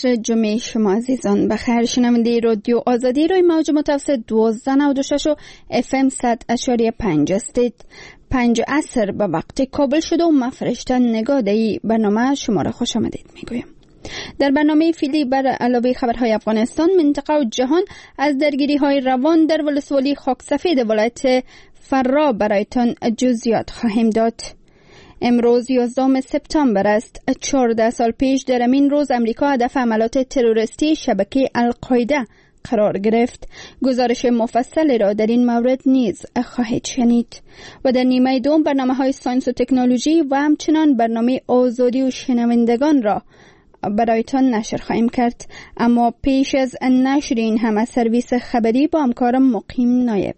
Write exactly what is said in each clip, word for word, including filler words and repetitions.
عصر جمعه شما عزیزان بخیر. شنونده رادیو آزادی روی موج متوسط دوازده نود و شش و اف ام صد اشاری پنج استید. پنج عصر به وقت کابل شده و من فرشته نگاده‌ای برنامه شما را خوش آمدید میگویم. در برنامه فیلی بر علاوه خبرهای افغانستان، منطقه و جهان از درگیری های روان در ولسوالی خاکسفید ولایت فرا برایتان جزئیات خواهیم داد. امروز یازدهم سپتامبر است. چهارده سال پیش در همین روز امریکا هدف حملات تروریستی شبکه القاعده قرار گرفت. گزارش مفصل را در این مورد نیز خواهید شنید. و در نیمه دوم برنامه‌های ساینس و تکنولوژی و همچنان برنامه آزادی و شنوندگان را برایتان نشر خواهیم کرد. اما پیش از نشر این همه سرویس خبری با همکارم مقیم نایب.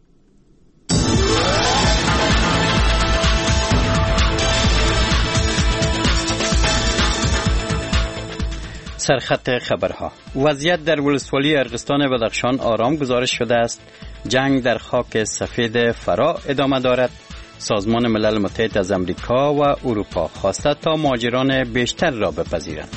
سرخط خبرها. وضعیت در ولسوالی ارغستان بدخشان آرام گزارش شده است. جنگ در خاک سفید فرا ادامه دارد. سازمان ملل متحد از امریکا و اروپا خواسته تا مهاجران بیشتر را بپذیرند.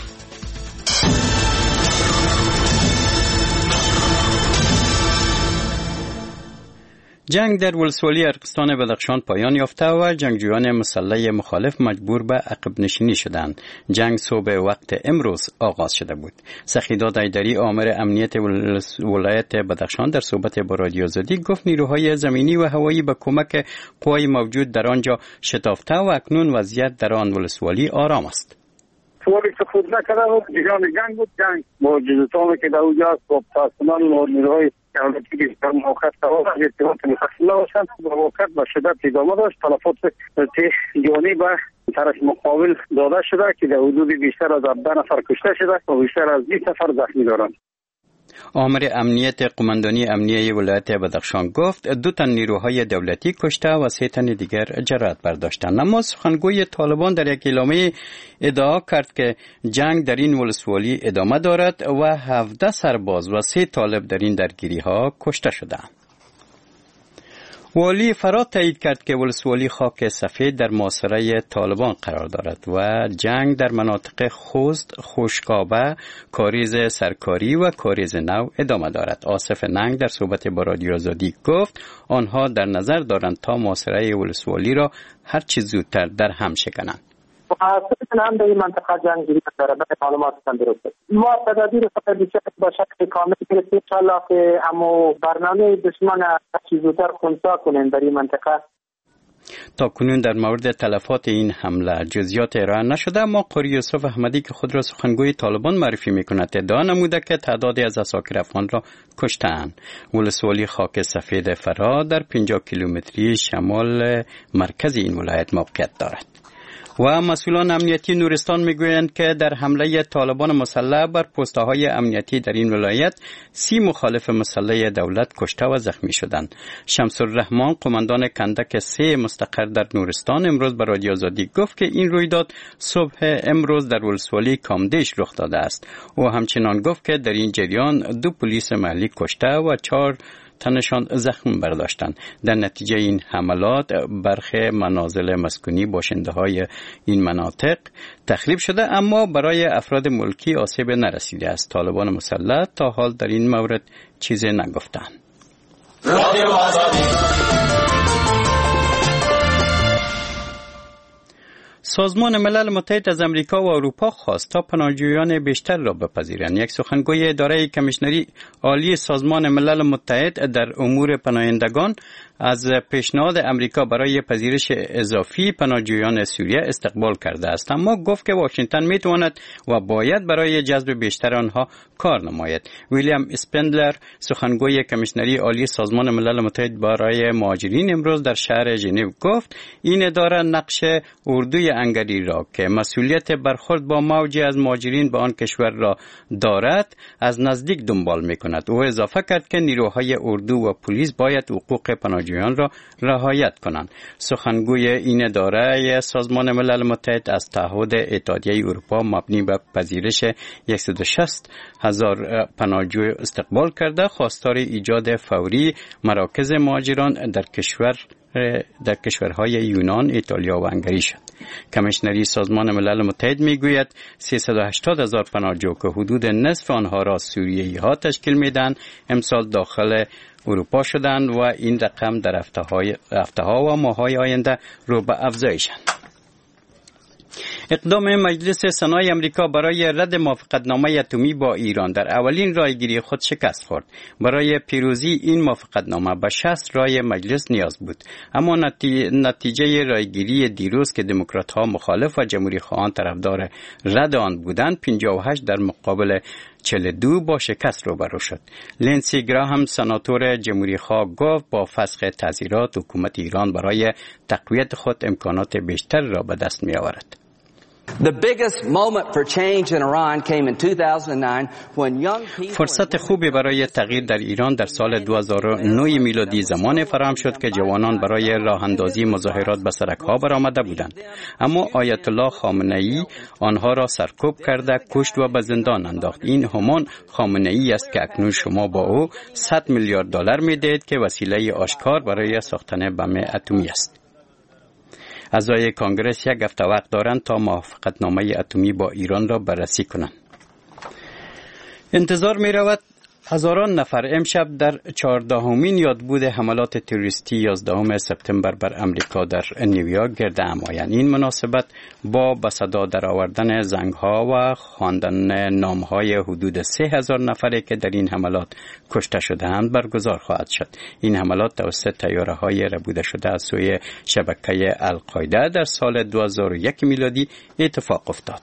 جنگ در ولسوالی ارغستان بدخشان پایان یافته و جنگجویان مسلح مخالف مجبور به عقب نشینی شدند. جنگ صبح وقت امروز آغاز شده بود. سخیداد ایدری آمر امنیت ولایت بدخشان در صحبت با رادیو آزادی گفت نیروهای زمینی و هوایی به کمک قوای موجود در آنجا شتافته و اکنون وضعیت در آن ولسوالی آرام است. سوالی که خود نکرده بود جریان جنگ بود. جنگ با جزوتانی که در اونجا با پاسمان و نیروهای دولتی که در موقع تمام ارتباط مفصل باشند با موقع با شدت ادامه داشت. تلفات جانی به طرف مقابل داده شده که در حدود بیشتر از ده نفر کشته شده و بیشتر از بیست نفر زخمی دارند. آمر امنیت قماندانی امنیه ولایت بدخشان گفت دو تن نیروهای دولتی کشته و سه تن دیگر جراحت برداشتند. اما سخنگوی طالبان در یک اعلامیه ادعا کرد که جنگ در این ولسوالی ادامه دارد و هفده سرباز و سه طالب در این درگیری ها کشته شدند. والی فرا تایید کرد که ولسوالی خاک سفید در محاصره طالبان قرار دارد و جنگ در مناطق خوست، خوشکابه، کاریز سرکاری و کاریز نو ادامه دارد. آصف ننگ در صحبت با رادیو آزادی گفت آنها در نظر دارند تا محاصره ولسوالی را هر چه زودتر در هم شکنند. محاصره هم در این منطقه جنگ گیری دارد. معلومات درسته. ما تدابیر خود با شکل کامل گرفتیم انشاءالله که همو برنامه دشمن هر چه زودتر خنثی کنیم در این منطقه. تا کنون در مورد تلفات این حمله جزئیات ارائه نشده، اما قاری یوسف احمدی که خود را سخنگوی طالبان معرفی میکند ادعا نموده که تعدادی از عساکر افغان را کشتند. ولسوالی خاک سفید فرا در پنجاه کیلومتری شمال مرکز این ولایت موقعیت دارد. و مسئولان امنیتی نورستان میگویند که در حمله طالبان مسلح بر پست‌های امنیتی در این ولایت سی مخالف مسلح دولت کشته و زخمی شدند. شمس الرحمن قماندان کندک سه مستقر در نورستان امروز به رادیو آزادی گفت که این رویداد صبح امروز در ولسوالی کامدیش رخ داده است. او همچنان گفت که در این جریان دو پلیس محلی کشته و چهار تنشان زخم برداشتند. در نتیجه این حملات برخی منازل مسکونی باشنده های این مناطق تخریب شده، اما برای افراد ملکی آسیب نرسیده است. طالبان مسلح تا حال در این مورد چیزی نگفتند. سازمان ملل متحد از امریکا و اروپا خواست تا پناهجویان بیشتر را بپذیرند. یک سخنگوی اداره کمیشنری عالی سازمان ملل متحد در امور پناهندگان از پیشنهاد امریکا برای پذیرش اضافی پناهجویان سوریه استقبال کرده است، اما گفت که واشنگتن میتواند و باید برای جذب بیشتر آنها کار نماید. ویلیام اسپندلر سخنگوی کمیشنری عالی سازمان ملل متحد برای مهاجرین امروز در شهر ژنو گفت این اداره نقش اردوی انگلی را که مسئولیت برخورد با موجی از مهاجرین به آن کشور را دارد از نزدیک دنبال میکند. او اضافه کرد که نیروهای اردو و پلیس باید حقوق پناهجویان را رعایت کنند. سخنگوی این اداره سازمان ملل متحد از تعهد اتحادیه اروپا مبنی بر پذیرش صد و شصت هزار پناهجو استقبال کرده خواستار ایجاد فوری مراکز مهاجران در کشور در کشورهای یونان، ایتالیا و هنگری شد. کمیشنری سازمان ملل متحد میگوید سیصد و هشتاد هزار پناهجو که حدود نصف آنها را سوریایی ها تشکیل میدن امسال داخل اروپا شدند و این رقم در هفته ها و ماه های آینده رو به افزایشند. اقدام مجلس سنای امریکا برای رد موافقتنامه اتمی با ایران در اولین رایگیری خود شکست خورد. برای پیروزی این موافقتنامه به شصت رای مجلس نیاز بود، اما نتیجه رایگیری دیروز که دموکرات ها مخالف و جمهوری خواهان طرفدار رد آن بودند پنجاه و هشت در مقابل چهل و دو با شکست روبرو شد. لینسی گراهم سناتور جمهوری خواه گفت با فسخ تعزیرات حکومت ایران برای تقویت خود امکانات بیشتر را به دست می آورد. The biggest moment for change in Iran came in two thousand nine when young people فرصت خوبی برای تغییر در ایران در سال دو هزار و نه میلادی زمان فراهم شد که جوانان برای راه اندازی مظاهرات به سرک‌ها برآمده بودند، اما آیت الله خامنه‌ای آنها را سرکوب کرده، کشت و به زندان انداخت. این همان خامنه‌ای است که اکنون شما با او صد میلیارد دلار می‌دهید که وسیله آشکار برای ساختن بم اتمی است. اعضای کانگرس یک هفته وقت دارند تا موافقتنامه اتمی با ایران را بررسی کنند. انتظار می رود هزاران نفر امشب در چهاردهمین یادبود حملات تروریستی یازدهم سپتامبر بر امریکا در نیویورک گرد هم آیند. این مناسبت با به صدا درآوردن زنگ‌ها و خواندن نام‌های حدود سه هزار نفری که در این حملات کشته شده‌اند برگزار خواهد شد. این حملات توسط طیاره‌های ربوده شده از سوی شبکه القاعده در سال دو هزار و یک میلادی اتفاق افتاد.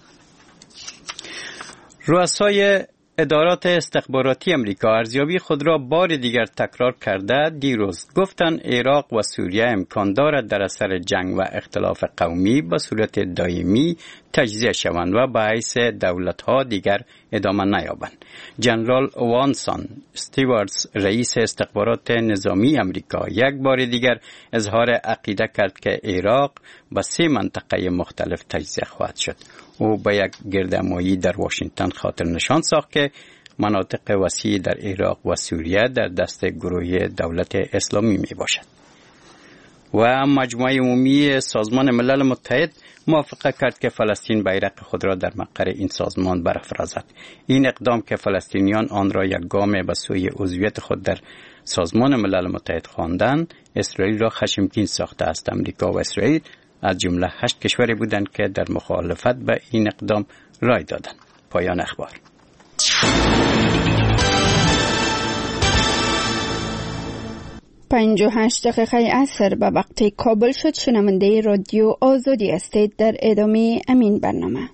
رؤسای ادارات استخباراتی امریکا ارزیابی خود را بار دیگر تکرار کرده دیروز گفتند عراق و سوریه امکان دارد در اثر جنگ و اختلاف قومی به صورت دائمی تجزیه شوند و به حیث دولت‌ها دیگر ادامه نیابند. جنرال وانسون استیواردز رئیس استخبارات نظامی امریکا یک بار دیگر اظهار عقیده کرد که عراق به سه منطقه مختلف تجزیه خواهد شد. او به یک گردهمایی در واشنگتن خاطر نشان ساخت که مناطق وسیع در عراق و سوریه در دست گروه دولت اسلامی می باشد. و مجموعه عمومی سازمان ملل متحد موافقه کرد که فلسطین بیرق خود را در مقر این سازمان برافرازد. این اقدام که فلسطینیان آن را یک گام به سوی عضویت خود در سازمان ملل متحد خواندند، اسرائیل را خشمگین ساخته است. امریکا و اسرائیل از جمله هشت کشوری بودند که در مخالفت به این اقدام رای دادند. پایان اخبار. پنج و هشت دقیقه عصر به وقت کابل شد. شنونده رادیو آزادی هستید. در ادامه امین برنامه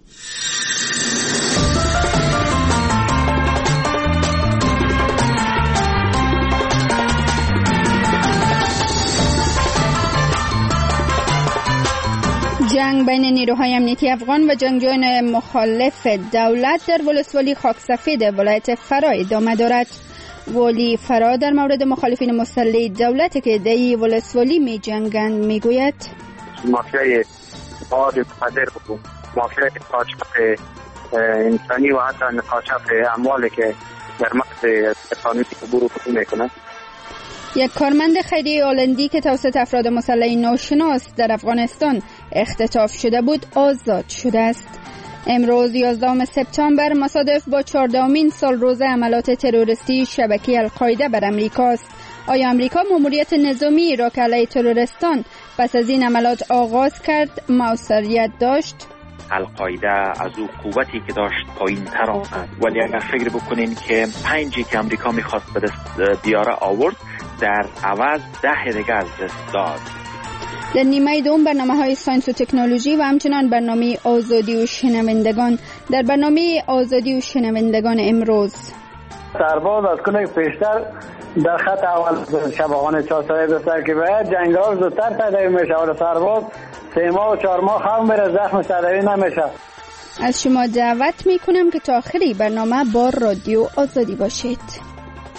جنگ بین نیروهای امنیتی افغان و جنگجویان مخالف دولت در ولسوالی خاکسفید ولایت فرا ادامه دارد. والی فرا در مورد مخالفین مسلح دولت که در ولسوالی می جنگند می گوید مافیای مواد مخدر و مافیای قاچاق انسانی و حتی قاچاق اموالی که در مقصد قانونی عبور می کنند. یک کارمند خیریه هلندی که توسط افراد مسلح ناشناس در افغانستان اختطاف شده بود آزاد شده است. امروز یازدهم سپتامبر مصادف با چهاردهمین سال روز حملات تروریستی شبکه القاعده بر امریکا است. آیا امریکا ماموریت نظامی را که علیه ترورستان پس از این حملات آغاز کرد موثریت داشت؟ القاعده از او قوتی که داشت پایین تر آمد، ولی اگر فکر بکنین که پنجی که امریکا میخواست به دست بیاره آورد، در عوض ده دیگه از دست داد. در نیمه دوم برنامه های ساینس و تکنولوژی و همچنان برنامه آزادی و شنوندگان. در برنامه آزادی و شنوندگان امروز سرباز از کنه پیشتر در خط اول شباهان چهارسایه بسر که باید جنگال زودتر تداوی میشه و سرباز سه ماه و چهار ماه هم میره زخم تداوی نمیشه. از شما دعوت میکنم که تا آخری برنامه با رادیو آزادی باشید.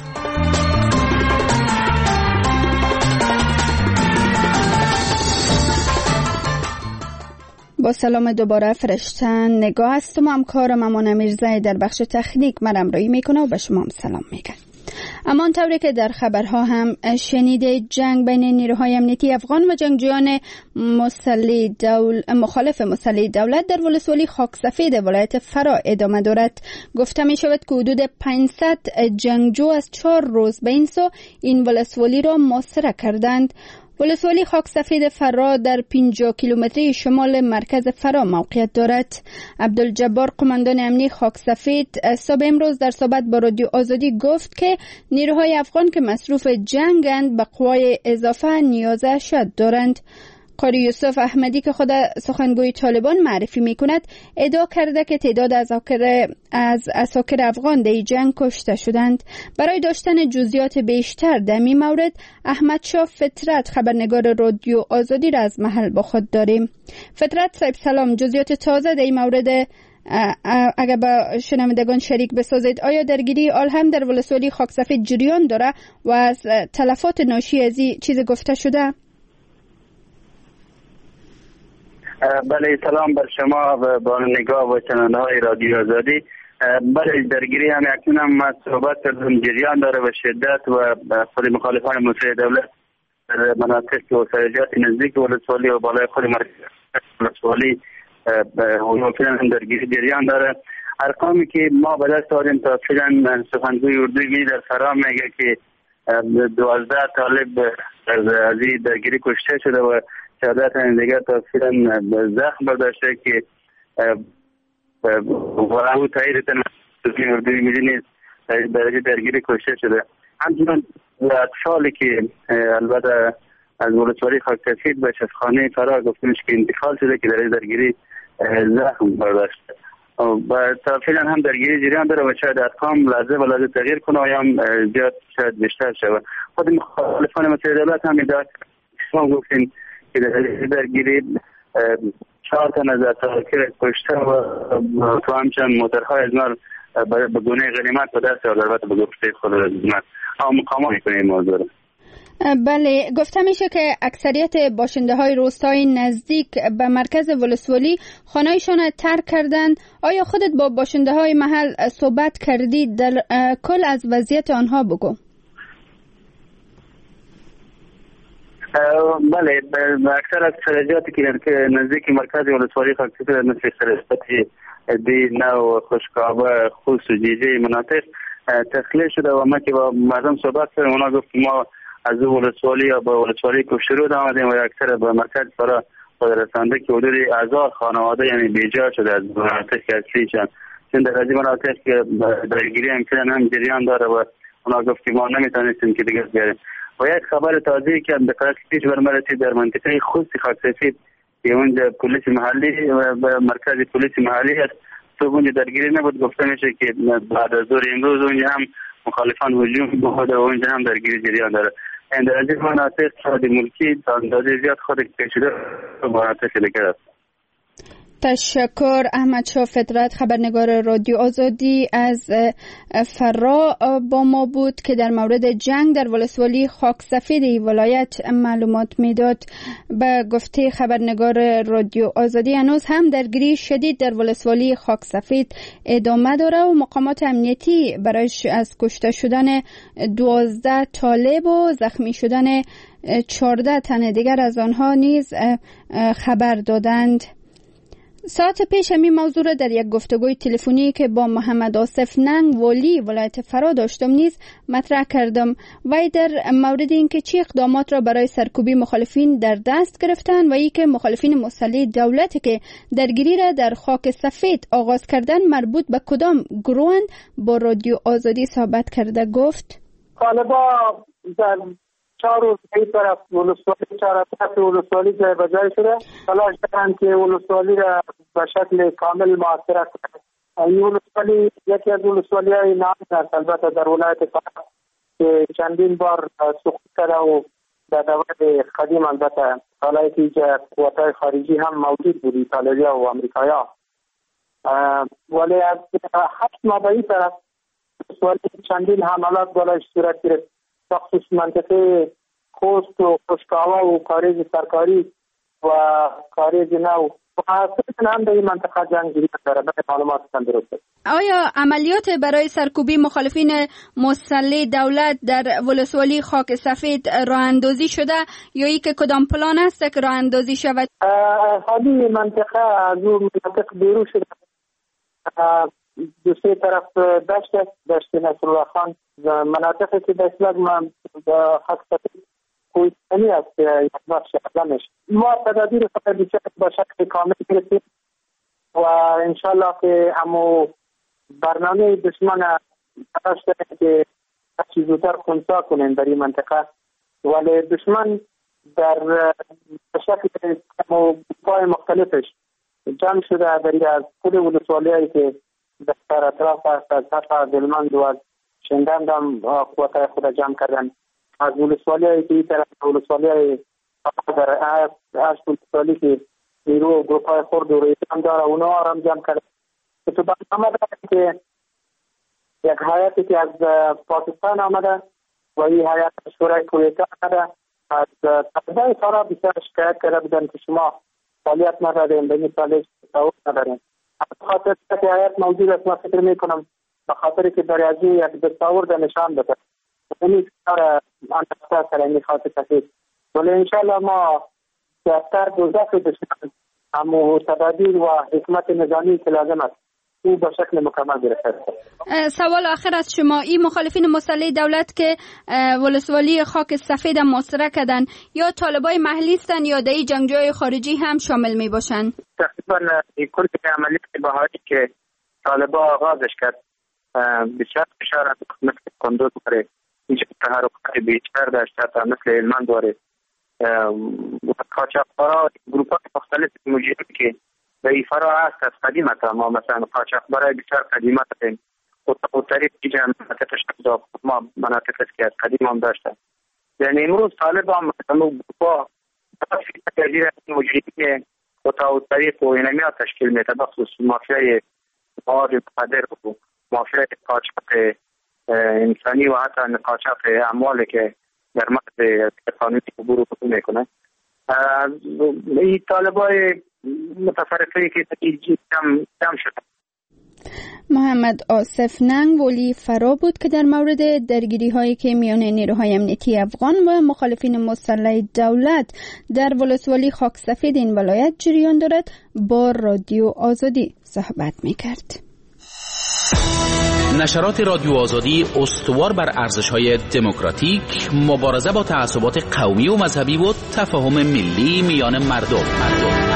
با سلام دوباره فرشتن نگاه هستم و همکارم امان میرزایی در بخش تکنیک من همراهی میکنه و به شما هم سلام میگه. اما طوری که در خبرها هم شنیده، جنگ بین نیروهای امنیتی افغان و جنگجویان مسلح دول... مخالف مسلح دولت در ولسوالی خاکسفید ولایت فرا ادامه دارد. گفته می شود که حدود پانصد جنگجو از چهار روز به این سو این ولسوالی را محاصره کردند. ولسوالی خاکسفید فرا در پنجاه کیلومتری شمال مرکز فرا موقعیت دارد. عبدالجبار قماندان امنی خاکسفید صبح امروز در صحبت با رادیو آزادی گفت که نیروهای افغان که مصروف جنگند به قوای اضافه نیاز اشد دارند. قاری یوسف احمدی که خود سخنگوی طالبان معرفی می کند ادعا کرده که تعداد از عساکر افغان در جنگ کشته شدند. برای داشتن جزئیات بیشتر در این مورد احمد شاه فطرت خبرنگار رادیو آزادی را از محل با خود داریم. فطرت صاحب سلام، جزئیات تازه در این مورد اگر با شنوندگان شریک بسازید. آیا درگیری آل هم در ولسوالی خاکسفید جریان داره و از تلفات ناشی از این چیز گفته شده؟ بله، سلام بر شما و با نگاه و چنانه های رادیو آزادی. بله، درگیری هم اکنون هم صحبت کردم جریان داره و شدت و خود مخالفان مسلح دولت در مناطق و سرجات نزدیک ولسوالی و بالای خود مرکز ولسوالی فعلا هم درگیری جریان داره. ارقامی که ما به دست آوردیم تا فعلا سخنگوی اردوی می در فرا میگه که دوازده طالب از این درگیری کشته شده و شهادت هم دیگر تفصیلا زخم برداشته که و او تایید تنظیم اردوی میلی نیست درجه درگیری کشته شده. همچنان اطفالی که البته از ولسوالی خاکسفید به شفاخانه فرا گفته میشه که انتقال شده که در درگیری زخم برداشته و تا فعلا هم درگیری جریان داره و شاید ارقام لحظه به لحظه تغییر کنه و یا هم زیاد شاید بیشتر شود. خود مخالفان مسلح دولت هم ادعا گفتیم که در درگیری چهار تن از عساکر کشته و تو همچنین موترهای از نار به گونه غنیمت به دست آورده. البته به گفته خود رزمت اما مقامات میکنه این موضوع. بله، گفته میشه که اکثریت باشنده های روستای نزدیک به مرکز ولسوالی خانه‌ایشان ترک کردن. آیا خودت با باشنده های محل صحبت کردی؟ در کل از وضعیت آنها بگو. بله، اکثر از سرجاتی که نزدیک مرکز ولسوالی خاکسفید مثل سرجاتی دی نو خوشکابه خوست و جیجه مناطق تخلیه شده و ما که با مردم صحبت کردیم اونا گفت ما از ولسوالی یا با ولسوالی کشترود آمدیم و اکثر به مرکز فرا خود رسانده که حدود هزار خانواده یعنی بیجا شده از مناطق اصلیشان. چون در از این مناطق که درگیری همچنان هم جریان داره و اونا گفت که ما نمیتونستیم که دیگه بیاریم. و یک خبر تازه‌ای که به قرار پیش بر رسید در منطقه خوست خاکسفید که اونجا پلیس محلی و مرکز پلیس محلی است تو اونجا درگیری نبود. گفته میشه که بعد از ظهر امروز اونجا هم مخالفان هجوم بوده و اونجا هم درگیری جریان داره. این در از این مناطق شهادی ملکی تا اندازه زیاد خود کشیده و مناطق دیگر است. تشکر. احمد شاه فطرت خبرنگار رادیو آزادی از فرا با ما بود که در مورد جنگ در ولسوالی خاکسفید ولایت معلومات میداد. به گفته خبرنگار رادیو آزادی هنوز هم درگیری شدید در ولسوالی خاکسفید ادامه داره و مقامات امنیتی برایش از کشته شدن دوازده طالب و زخمی شدن چهارده تن دیگر از آنها نیز خبر دادند. ساعت پیش همین موضوع را در یک گفتگوی تلفنی که با محمد آصف ننگ والی ولایت فرا داشتم نیز مطرح کردم. وی در مورد اینکه چه اقدامات را برای سرکوبی مخالفین در دست گرفتن و ای که مخالفین مسلح دولت که درگیری را در خاک سفید آغاز کردن مربوط به کدام گروهند با رادیو آزادی صحبت کرده گفت طالبا در چهار روز این طرف ولسوالی چهار طرف ولسوالی جای بجای شده تلاش دارند که ولسوالی را به شکل کامل محاصره کنند. این ولسوالی یکی از ولسوالی های نام است البته در ولایت فرا که چندین بار سقوط کرده و در دوران قدیم البته حالایی که اینجا قوت‌های خارجی هم موجود بود ایتالیا و امریکایا ولی از هشت ماه به این طرف ولسوالی چندین حملات بالایش صورت گرفت خصوص منطقه خوست و خوشکاوا و کاریز سرکاری و کاریز نو و هم در این منطقه جنگجویی داره. به معلومات درسته. آیا عملیات برای سرکوبی مخالفین مسلح دولت در ولسوالی خاک سفید راه اندازی شده یا ای که کدام پلان است که راه اندازی شود؟ حالی منطقه از اون منطقه بیرون شده. دو سه طرف دشت است، دشت نصرالله خان، مناطقی که به اصطلاح خاک سفید کوهستانی است یک بخش اقلامش. ما تدابیر فقط با شکل کامل گرفتیم و انشالله که همو برنامه دشمن تلاش کنه که هرچی زودتر خنثی کنیم در این منطقه، ولی دشمن در شکل همو پای مختلفش جمع شده در از کل ولسوالی هایی که در اطراف است، از حتی دلمند و از شنگند هم قوتای خود جمع کردن، از ولسوالی هایی که این طرف ولسوالی های در هشت ولسوالی که نیرو و گروپ های خورد و روی هم داره اونا هم جمع کردن. تو برنامه داره که یک حیاتی که از پاکستان آمده و این حیات شورای کویتا آمده از طبعه سارا بسیار شکایت کرده بودن که شما فعالیت نداریم، به این سالش تصور نداریم. از خاطر که حیات موجود است ما فکر میکنم به خاطر که در ازی یک تصور در نشان بده این کار انتخاب سر این خاطر کسید. ولی انشاءالله ما دفتر دوزخ دشمن همو تدابیر و حکمت نظامی که لازم است او به شکل مکمل گرفته. سوال آخر از شما، این مخالفین مسلح دولت که ولسوالی خاک سفید محاصره کردن یا طالبای محلی هستند یا دای جنگجوی خارجی هم شامل می باشند؟ تقریبا کل عملیات بهایی که طالبا آغازش کرد بسیار فشار مثل کندوز داره، اینجا تحرکات بیشتر داشته تا مثل هلمند داره و قاچاقبرا گروپ های مختلف موجودی که به این فرا هست از قدیمت. ما مثلا قاچاقبرای بسیار قدیمت داریم و طریق دیگه مناطقش دا ما مناطق است که از قدیم هم داشته. یعنی امروز طالب هم گروپا برفی تجیر موجودی که و تا طریق و اینمی ها تشکیل میده، بخصوص مافیای مواد مقدر و مافیای قاچاق انسانی و حتی قاچاق اموالی که در مقصد قانونی عبور و خطو میکنه. این طالبای متفرقه که کم کم شده. محمد آصف ننگ ولی فرا بود که در مورد درگیری هایی که میان نیروهای امنیتی افغان و مخالفین مسلح دولت در ولسوالی خاک سفید این ولایت جریان دارد با رادیو آزادی صحبت میکرد. نشرات رادیو آزادی استوار بر ارزش‌های دموکراتیک، مبارزه با تعصبات قومی و مذهبی و تفاهم ملی میان مردم. مردم.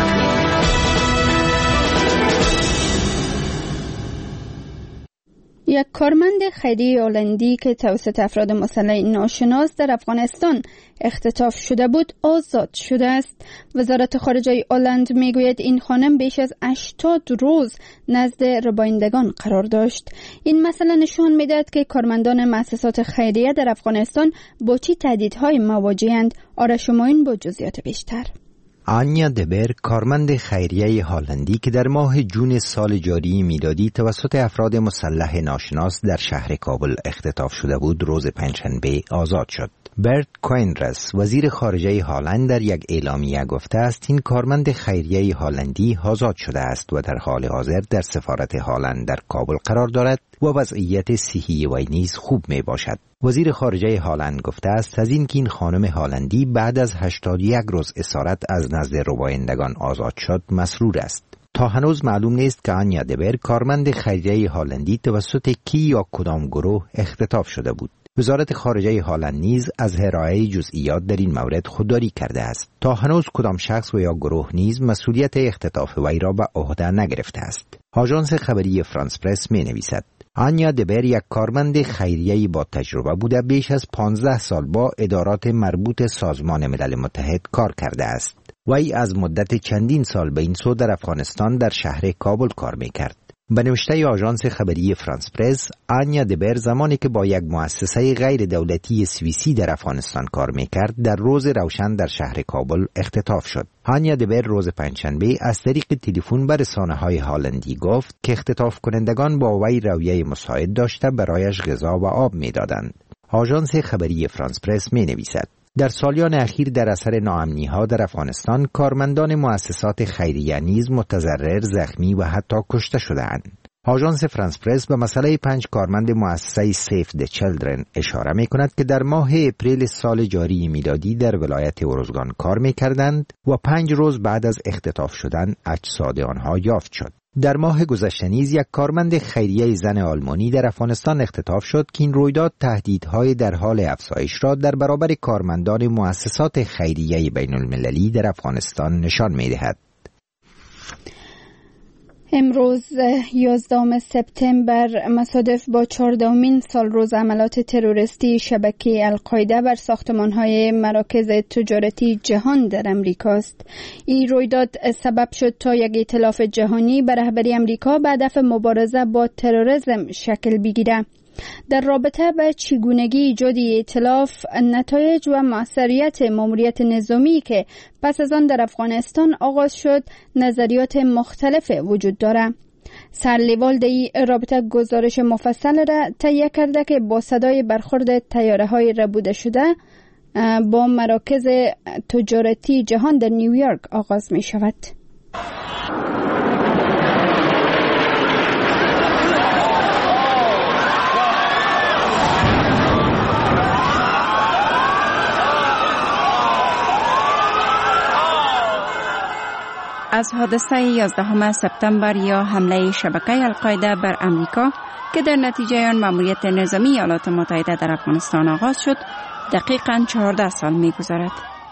یک کارمند خیریه هلندی که توسط افراد مسلح ناشناس در افغانستان اختطاف شده بود آزاد شده است. وزارت خارجه هلند میگوید این خانم بیش از هشتاد روز نزد ربایندگان قرار داشت. این مسئله نشان میدهد که کارمندان مؤسسات خیریه در افغانستان با چه تهدیدهای مواجه‌اند. آرش معین با جزئیات بیشتر. آنیا دبر، کارمند خیریه هلندی که در ماه جون سال جاری میلادی توسط افراد مسلح ناشناس در شهر کابل اختطاف شده بود، روز پنجشنبه آزاد شد. برت کوینرس، وزیر خارجه هلند، در یک اعلامیه گفته است این کارمند خیریه هلندی آزاد شده است و در حال حاضر در سفارت هلند در کابل قرار دارد و وضعیت صحی وی نیز خوب می باشد. وزیر خارجه هلند گفته است از اینکه این خانم هلندی بعد از هشتاد و یک روز اسارت از نزد ربایندگان آزاد شد مسرور است. تا هنوز معلوم نیست که آنیا دبر، کارمند خیریه هلندی، توسط کی یا کدام گروه اختطاف شده بود. وزارت خارجه هلند نیز از ارائه جزئیات در این مورد خودداری کرده است. تا هنوز کدام شخص و یا گروه نیز مسئولیت اختطاف وی را به عهده نگرفته است. آژانس خبری فرانس پرس می نویسد آنیا دبر یک کارمند خیریه با تجربه بوده بیش از پانزده سال با ادارات مربوط سازمان ملل متحد کار کرده است. وی از مدت چندین سال به این سو در افغانستان در شهر کابل کار می کرد. به نوشته آژانس خبری فرانس پرس، آنیا دبر زمانی که با یک مؤسسه غیر دولتی سوئیسی در افغانستان کار میکرد در روز روشن در شهر کابل اختطاف شد. آنیا دبر روز پنجشنبه از طریق تلفن به رسانه‌های هلندی گفت که اختطاف کنندگان با وی رویه مساعد داشته برایش غذا و آب میدادند. آژانس خبری فرانس پرس می نویسد در سالیان اخیر در اثر ناامنی‌ها در افغانستان کارمندان مؤسسات خیریه نیز متضرر، زخمی و حتی کشته شده‌اند. آژانس فرانس پرس به مسئله پنج کارمند مؤسسه سیف د چیلدرن اشاره می کند که در ماه اپریل سال جاری میلادی در ولایت اروزگان کار می کردند و پنج روز بعد از اختطاف شدن اجساد آنها یافت شد. در ماه گذشته نیز یک کارمند خیریه زن آلمانی در افغانستان اختطاف شد که این رویداد تهدیدهای در حال افزایش را در برابر کارمندان مؤسسات خیریه بین المللی در افغانستان نشان می دهد. امروز یازدهم سپتامبر مصادف با چهاردهمین سال روز عملیات تروریستی شبکه القاعده بر ساختمان‌های مراکز تجارتی جهان در امریکاست. این رویداد سبب شد تا یک ائتلاف جهانی به رهبری امریکا به هدف مبارزه با تروریسم شکل بگیرد. در رابطه به چگونگی ایجاد ائتلاف، نتایج و موثریت ماموریت نظامی که پس از آن در افغانستان آغاز شد، نظریات مختلف وجود دارد. سرلیوال دی رابطه گزارش مفصل را تهیه کرده که با صدای برخورد طیاره‌های ربوده شده با مراکز تجارتی جهان در نیویورک آغاز می شود. از حادثه یازدهم سپتامبر یا حمله شبکه القاعده بر امریکا که در نتیجه آن ماموریت نظامی ایالات متحده در افغانستان آغاز شد، دقیقاً چهارده سال می‌گذرد.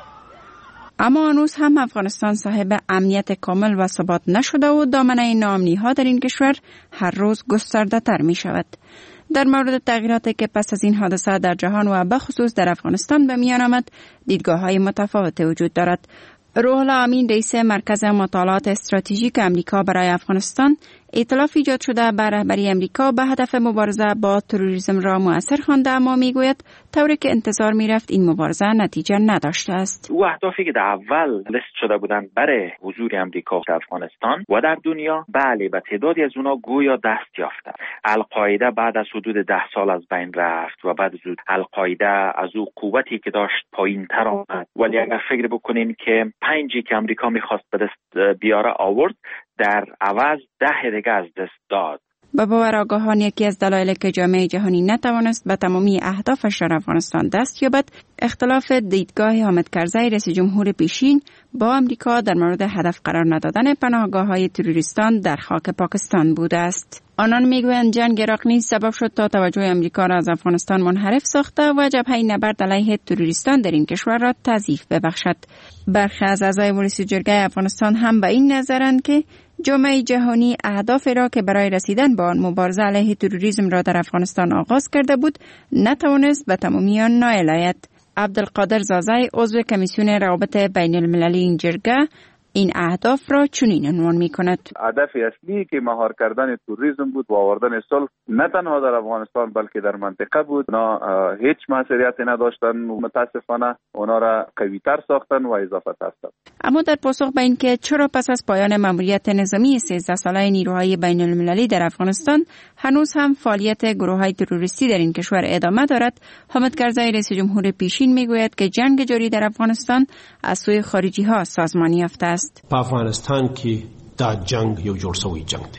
اما هنوز هم افغانستان صاحب امنیت کامل و ثبات نشده و دامنه ناامنی‌ها در این کشور هر روز گسترده‌تر می‌شود. در مورد تغییراتی که پس از این حادثه در جهان و به خصوص در افغانستان به میان آمد، دیدگاه‌های متفاوتی وجود دارد. روح الله امین، رئیس مرکز مطالعات استراتژیک امریکا برای افغانستان، ائتلاف ایجاد شده به رهبری امریکا به هدف مبارزه با تروریسم را مؤثر خوانده، اما میگوید طوری که انتظار میرفت این مبارزه نتیجه نداشته است. او اهدافی که در اول لیست شده بودند برای حضور امریکا در افغانستان و در دنیا، بله، به تعدادی از اونا گویا دست یافته. القاعده بعد از حدود ده سال از بین رفت و بعد از القاعده از او قوتی که داشت پایین تر آمد. ولی اگر فکر بکنین که پنجی که امریکا میخواست به دست بیاره آورد، در عوض ده دیگه از دست داد. به باور آگاهان یکی از دلایلی که جامعه جهانی نتوانست به تمامی اهدافش در افغانستان دست یابد، اختلاف دیدگاه حامد کرزی رئیس جمهور پیشین با امریکا در مورد هدف قرار ندادن پناهگاه‌های تروریستان در خاک پاکستان بوده است. آنان میگویند جنگ عراق نیز سبب شد تا توجه امریکا را از افغانستان منحرف ساخته و جبهه نبرد علیه تروریستان در این کشور را تضعیف ببخشد. برخی از اعضای مجلس جرگه افغانستان هم به این نظرند که جامعه جهانی اهدافی را که برای رسیدن به آن مبارزه علیه تروریسم را در افغانستان آغاز کرده بود، نتوانست به تمامی آن نائل آید. عبدالقادر زازای، عضو کمیسیون روابط بین المللی این جرگه، این اهداف را چنین عنوان می کند: هدف اصلی که مهار کردن توریسم بود و آوردن صلح نه تنها در افغانستان بلکه در منطقه بود. اونا هیچ موثریتی نداشتن، متاسفانه اونا را قوی‌تر ساختن و اضافه ساختن. اما در پاسخ به اینکه چرا پس از پایان ماموریت نظامی سیزده ساله نیروهای بین المللی در افغانستان هنوز هم فعالیت گروه‌های تروریستی در این کشور ادامه دارد، حامد کرزی رئیس جمهور پیشین میگوید که جنگ جاری در افغانستان از سوی خارجی‌ها سازمانی یافته است. په افغانستان کې دا جنگ یو جوړ شوی جنگ دی.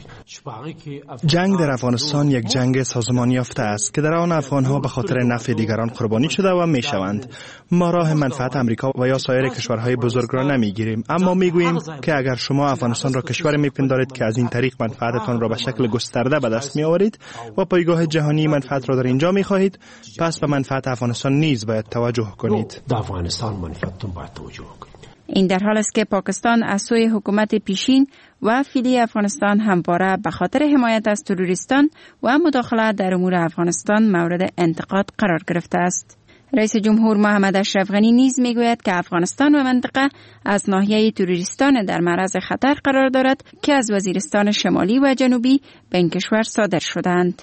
جنگ در افغانستان یک جنگ سازمانی یافته است که در آن افغان‌ها به خاطر نفع دیگران قربانی شده و می‌شوند. ما راه منفعت امریکا و یا سایر کشورهای بزرگ را نمی‌گیریم، اما می‌گوییم که اگر شما افغانستان را کشوری می‌پندارید که از این طریق منفعتتان را به شکل گسترده به دست می‌آورید و پایگاه جهانی منفعت را در اینجا می‌خواهید، پس به منفعت افغانستان نیز باید توجه کنید. در افغانستان منفعتتون باید توجه کنید. این در حال است که پاکستان از سوی حکومت پیشین و فیلی افغانستان همواره به خاطر حمایت از تروریستان و مداخله در امور افغانستان مورد انتقاد قرار گرفته است. رئیس جمهور محمد اشرف غنی نیز میگوید که افغانستان و منطقه از ناحیه تروریستان در معرض خطر قرار دارد که از وزیرستان شمالی و جنوبی به این کشور صادر شدند.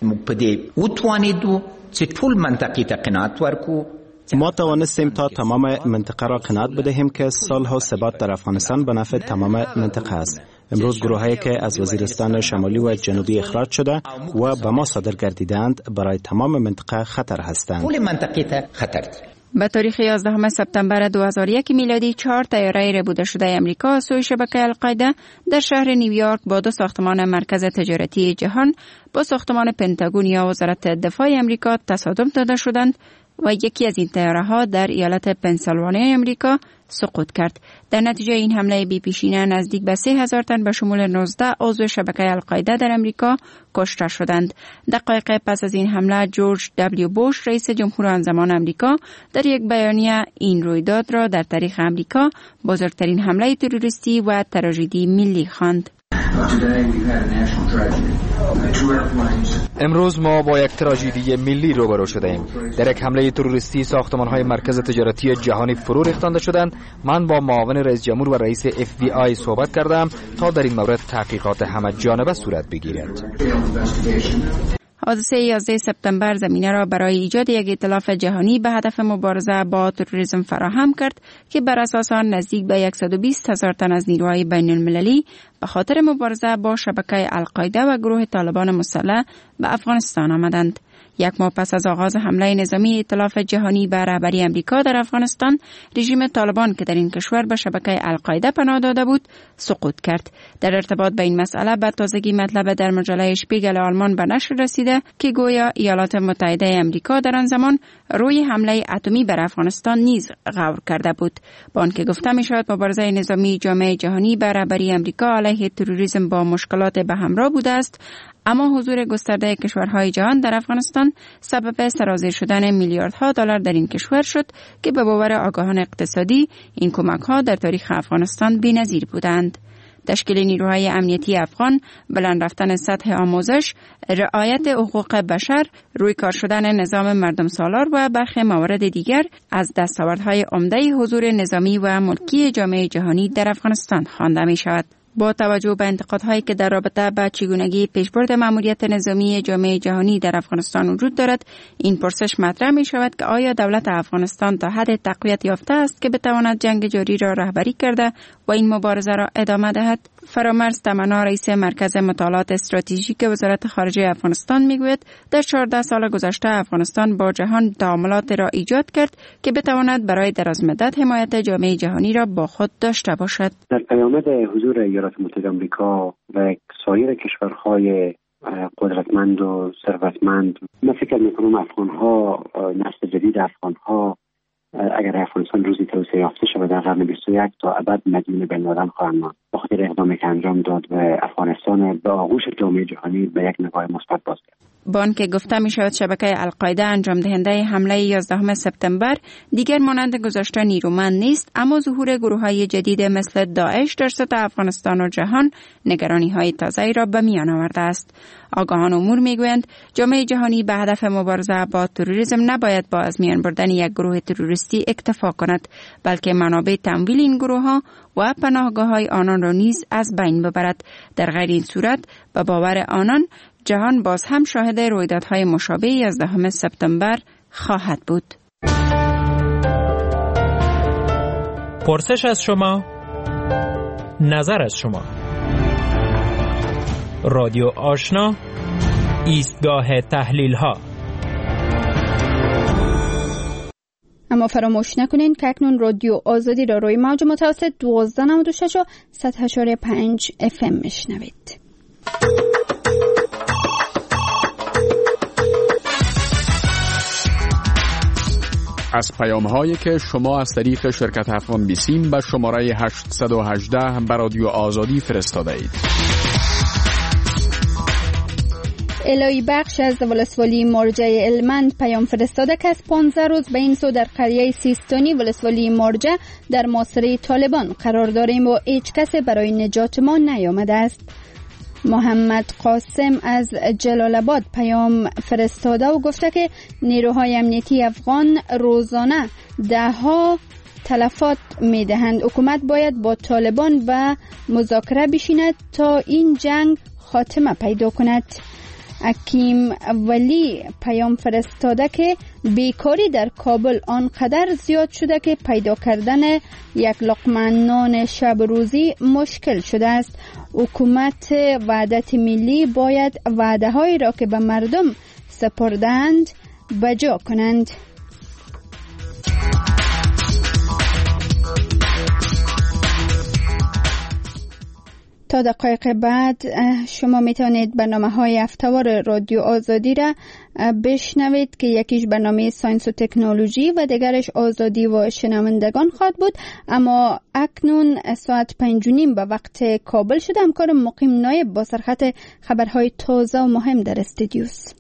ما توانستیم تا تمام منطقه را قناعت بدهیم که صلح و ثبات در افغانستان به نفع تمام منطقه است. امروز گروهایی که از وزیرستان شمالی و جنوبی اخراج شده و به ما صادر گردیدند برای تمام منطقه خطر هستند. به تاریخ یازدهم سپتامبر دو هزار و یک میلادی چهار طیاره ربوده شده امریکا سوی شبکه القاعده در شهر نیویورک با دو ساختمان مرکز تجارتی جهان با ساختمان پنتاگون یا وزارت دفاع امریکا تصادم داده شدند و یکی از این طیاره‌ها در ایالت پنسیلوانیا امریکا سقوط کرد. در نتیجه این حمله بی پیشینه نزدیک به سه هزار تن به شمول نوزده عضو شبکه القاعده در امریکا کشته شدند. دقایق پس از این حمله جورج دبلیو بوش رئیس جمهور آن زمان امریکا در یک بیانیه این رویداد را در تاریخ امریکا بزرگترین حمله تروریستی و تراژدی ملی خواند. امروز ما با یک تراژدی ملی روبرو شده ایم. در یک حمله تروریستی ساختمان‌های مرکز تجارتی جهانی فرو ریختانده شدند. من با معاون رئیس جمهور و رئیس اف بی آی صحبت کردم تا در این مورد تحقیقات همه جانبه صورت بگیرد. حادثه یازده سپتامبر زمینه را برای ایجاد یک ائتلاف جهانی به هدف مبارزه با تروریسم فراهم کرد که بر اساس آن نزدیک به صد و بیست هزار تن از نیروهای بین المللی به خاطر مبارزه با شبکه القاعده و گروه طالبان مسلح به افغانستان آمدند. یک ماه پس از آغاز حمله نظامی ائتلاف جهانی به رهبری امریکا در افغانستان، رژیم طالبان که در این کشور به شبکه القاعده پناه داده بود، سقوط کرد. در ارتباط به این مسئله به تازگی مطلب در مجله اشپیگل آلمان به نشر رسیده که گویا ایالات متحده امریکا در آن زمان روی حمله اتمی بر افغانستان نیز غور کرده بود. با آنکه گفته می‌شود مبارزه نظامی جامعه جهانی به رهبری امریکا علیه تروریسم با مشکلات به همراه بوده است، اما حضور گسترده کشورهای جهان در افغانستان سبب سرازیر شدن میلیاردها دلار در این کشور شد که به باور آگاهان اقتصادی این کمک‌ها در تاریخ افغانستان بی‌نظیر بودند. تشکیل نیروهای امنیتی افغان، بلند رفتن سطح آموزش، رعایت حقوق بشر، روی کار شدن نظام مردم سالار و برخی موارد دیگر از دستاوردهای عمده حضور نظامی و ملکی جامعه جهانی در افغانستان خوانده می شود. با توجه به انتقادهایی که در رابطه با چگونگی پیشبرد ماموریت نظامی جامعه جهانی در افغانستان وجود دارد، این پرسش مطرح می شود که آیا دولت افغانستان تا حد تقویت یافته است که بتواند جنگ جاری را رهبری کرده و این مبارزه را ادامه دهد؟ فرامرز تمنا، رئیس مرکز مطالعات استراتژیک وزارت خارجه افغانستان میگوید در چهارده سال گذشته افغانستان با جهان تعاملات را ایجاد کرد که بتواند برای دراز مدت حمایت جامعه جهانی را با خود داشته باشد. در پیامد حضور ایالات متحده آمریکا و سایر کشورهای قدرتمند و ثروتمند، من فکر می‌کنم افغان‌ها، نسل جدید افغان‌ها اگر افغانستان روزی توسعه یافته شود در قرن بیست و یک تا ابد مدیون بن لادن خواهند ماند. به خاطر اقدامی که انجام داد و افغانستان به آغوش جامعه جهانی به یک نگاه مثبت باز کرد. با آنکه گفته می شود شبکه القاعده انجام دهنده حمله یازدهم سپتامبر دیگر مانند گذشته نیرومند نیست، اما ظهور گروه‌های جدید مثل داعش در سطح افغانستان و جهان نگرانی‌های تازه‌ای را به میان آورده است. آگاهان امور میگویند جامعه جهانی به هدف مبارزه با تروریسم نباید با از میان بردن یک گروه تروریستی اکتفا کند، بلکه منابع تمویل این گروه‌ها و پناهگاه‌های آنان را نیز از بین ببرد. در غیر این صورت به باور آنان جهان باز هم شاهد رویدادهای مشابه یازدهم سپتامبر خواهد بود. پرسش از شما، نظر از شما. رادیو آشنا، ایستگاه تحلیل ها. اما فراموش نکنین که اکنون رادیو آزادی را روی موج متوسط دوازده نود و شش و صد و هشت و پنج اف ام میشنوید. از پیام‌هایی که شما از طریق شرکت افغان بیسیم به شماره هشتصد و هجده به رادیو آزادی فرستاده اید. الهی بخش از ولسوالی مرجع علمند پیام فرستاده که از پانزده روز به این سو در قریه سیستانی ولسوالی مرجع در محاصره طالبان قرار داریم و هیچ کسی برای نجات ما نیامده است. محمد قاسم از جلال آباد پیام فرستاده و گفته که نیروهای امنیتی افغان روزانه ده ها تلفات می دهند. حکومت باید با طالبان و مذاکره بشیند تا این جنگ خاتمه پیدا کند. حکیم ولی پیام فرستاده که بیکاری در کابل آنقدر زیاد شده که پیدا کردن یک لقمه نان شب روزی مشکل شده است. حکومت وحدت ملی باید وعده هایی را که به مردم سپردند بجا کنند. تا دقایق بعد شما میتونید برنامه های هفته‌وار رادیو آزادی را بشنوید که یکیش برنامه ساینس و تکنولوژی و دیگرش آزادی و شنوندگان خواهد بود. اما اکنون ساعت پنج و نیم به وقت کابل شده. همکار مقیم نایب با سرخط خبرهای تازه و مهم در استودیوست.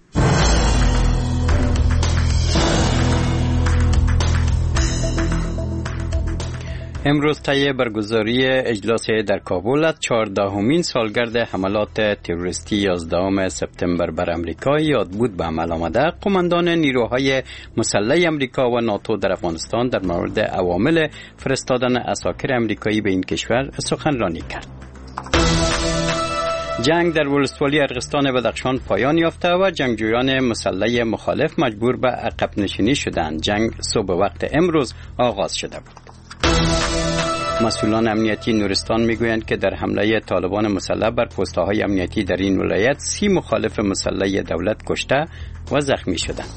امروز طی برگزاری اجلاس در کابل از چهاردهمین سالگرد حملات تروریستی یازدهم سپتامبر بر امریکا یاد بود به عمل آمده. قماندان نیروهای مسلح امریکا و ناتو در افغانستان در مورد عوامل فرستادن عساکر امریکایی به این کشور سخنرانی کرد. جنگ در ولسوالی ارغستان بدخشان پایان یافته و جنگجویان مسلح مخالف مجبور به عقب نشینی شدند. جنگ صبح وقت امروز آغاز شده بود. مسئولان امنیتی نورستان میگویند که در حمله طالبان مسلح بر پست‌های امنیتی در این ولایت سی مخالف مسلح دولت کشته و زخمی شدند.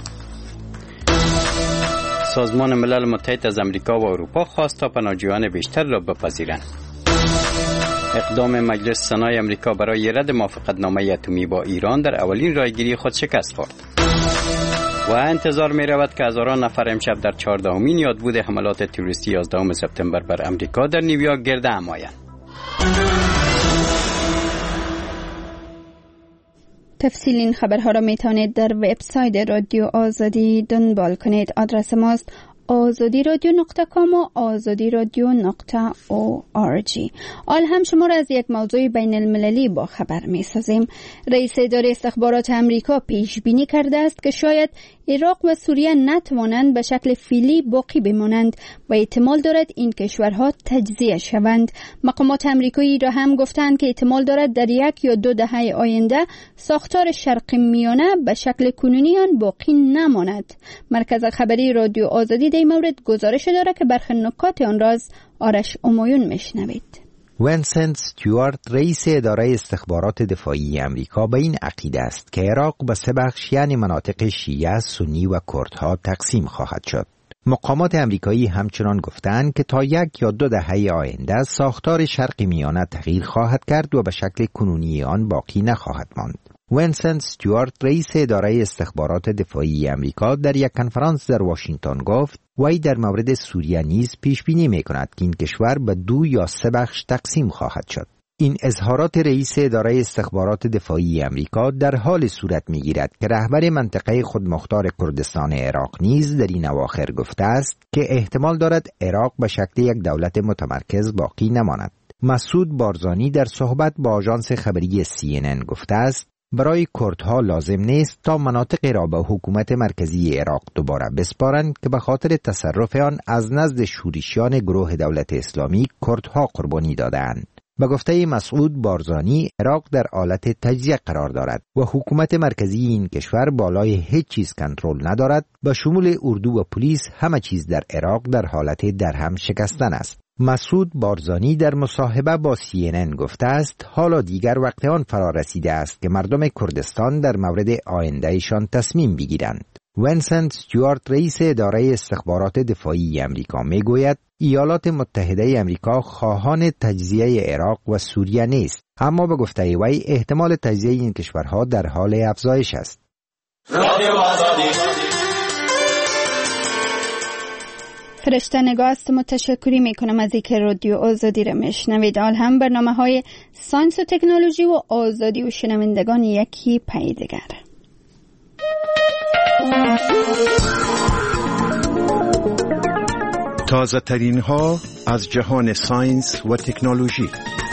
سازمان ملل متحد از امریکا و اروپا خواست تا پناهجویان بیشتر را بپذیرند. اقدام مجلس سنای امریکا برای رد موافقتنامه اتمی با ایران در اولین رایگیری خود شکست خورد. و انتظار می رود که هزاران نفر امشب در چهاردهمین یادبود حملات تروریستی یازدهم سپتامبر بر امریکا در نیویورک گرد هم آیند. تفصیل این خبرها را می توانید در وبسایت رادیو آزادی دنبال کنید. آدرس ماست آزادی رادیو نقطه کام و آزادی رادیو نقطه او آر جی. آل هم شما را از یک موضوع بین المللی با خبر می سازیم. رئیس اداره استخبارات امریکا پیش بینی کرده است که شاید عراق و سوریه نتوانند به شکل فعلی باقی بمانند و احتمال دارد این کشورها تجزیه شوند. مقامات امریکایی را هم گفتند که احتمال دارد در یک یا دو دهه آینده ساختار شرق میانه به شکل کنونی آن باقی نماند. مرکز خبری رادیو آزادی در این مورد گزارش دارد که برخی نکات آن را از آرش امایون میشنوید. وینسنت استیوارت رئیس اداره استخبارات دفاعی امریکا به این عقیده است که عراق به سه بخش یعنی مناطق شیعه، سنی و کردها تقسیم خواهد شد. مقامات امریکایی همچنان گفتند که تا یک یا دو دهه آینده ساختار شرق میانه تغییر خواهد کرد و به شکل کنونی آن باقی نخواهد ماند. وینسنت استیوارت رئیس اداره استخبارات دفاعی امریکا در یک کنفرانس در واشنگتن گفت وی در مورد سوریه نیز پیش بینی می‌کند که این کشور به دو یا سه بخش تقسیم خواهد شد. این اظهارات رئیس اداره استخبارات دفاعی امریکا در حال صورت می‌گیرد که رهبر منطقه خودمختار کردستان عراق نیز در این اواخر گفته است که احتمال دارد عراق به شکل یک دولت متمرکز باقی نماند. مسعود بارزانی در صحبت با آژانس خبری سی ان ان گفته است برای کردها لازم نیست تا مناطق را به حکومت مرکزی عراق دوباره بسپارند که به خاطر تصرف آن از نزد شورشیان گروه دولت اسلامی کردها قربانی دادند. به گفته مسعود بارزانی عراق در حالت تجزیه قرار دارد و حکومت مرکزی این کشور بالای هیچ چیز کنترل ندارد. به شمول اردو و پلیس همه چیز در عراق در حالت درهم شکستن است. مسعود بارزانی در مصاحبه با سی ان ان گفته است حالا دیگر وقت آن فرا رسیده است که مردم کردستان در مورد آیندهشان تصمیم بگیرند. وینسنت استیوارت رئیس اداره استخبارات دفاعی امریکا میگوید ایالات متحده امریکا خواهان تجزیه عراق و سوریه نیست، اما به گفته وی احتمال تجزیه این کشورها در حال افزایش است. رادیو آزادی فرشته نگاه است. متشکری میکنم از اینکه رادیو آزادی را میشنوید. آل هم برنامه های ساینس و تکنولوژی و آزادی و شنوندگان یکی پی دیگر. تازه ترین ها از جهان ساینس و تکنولوژی.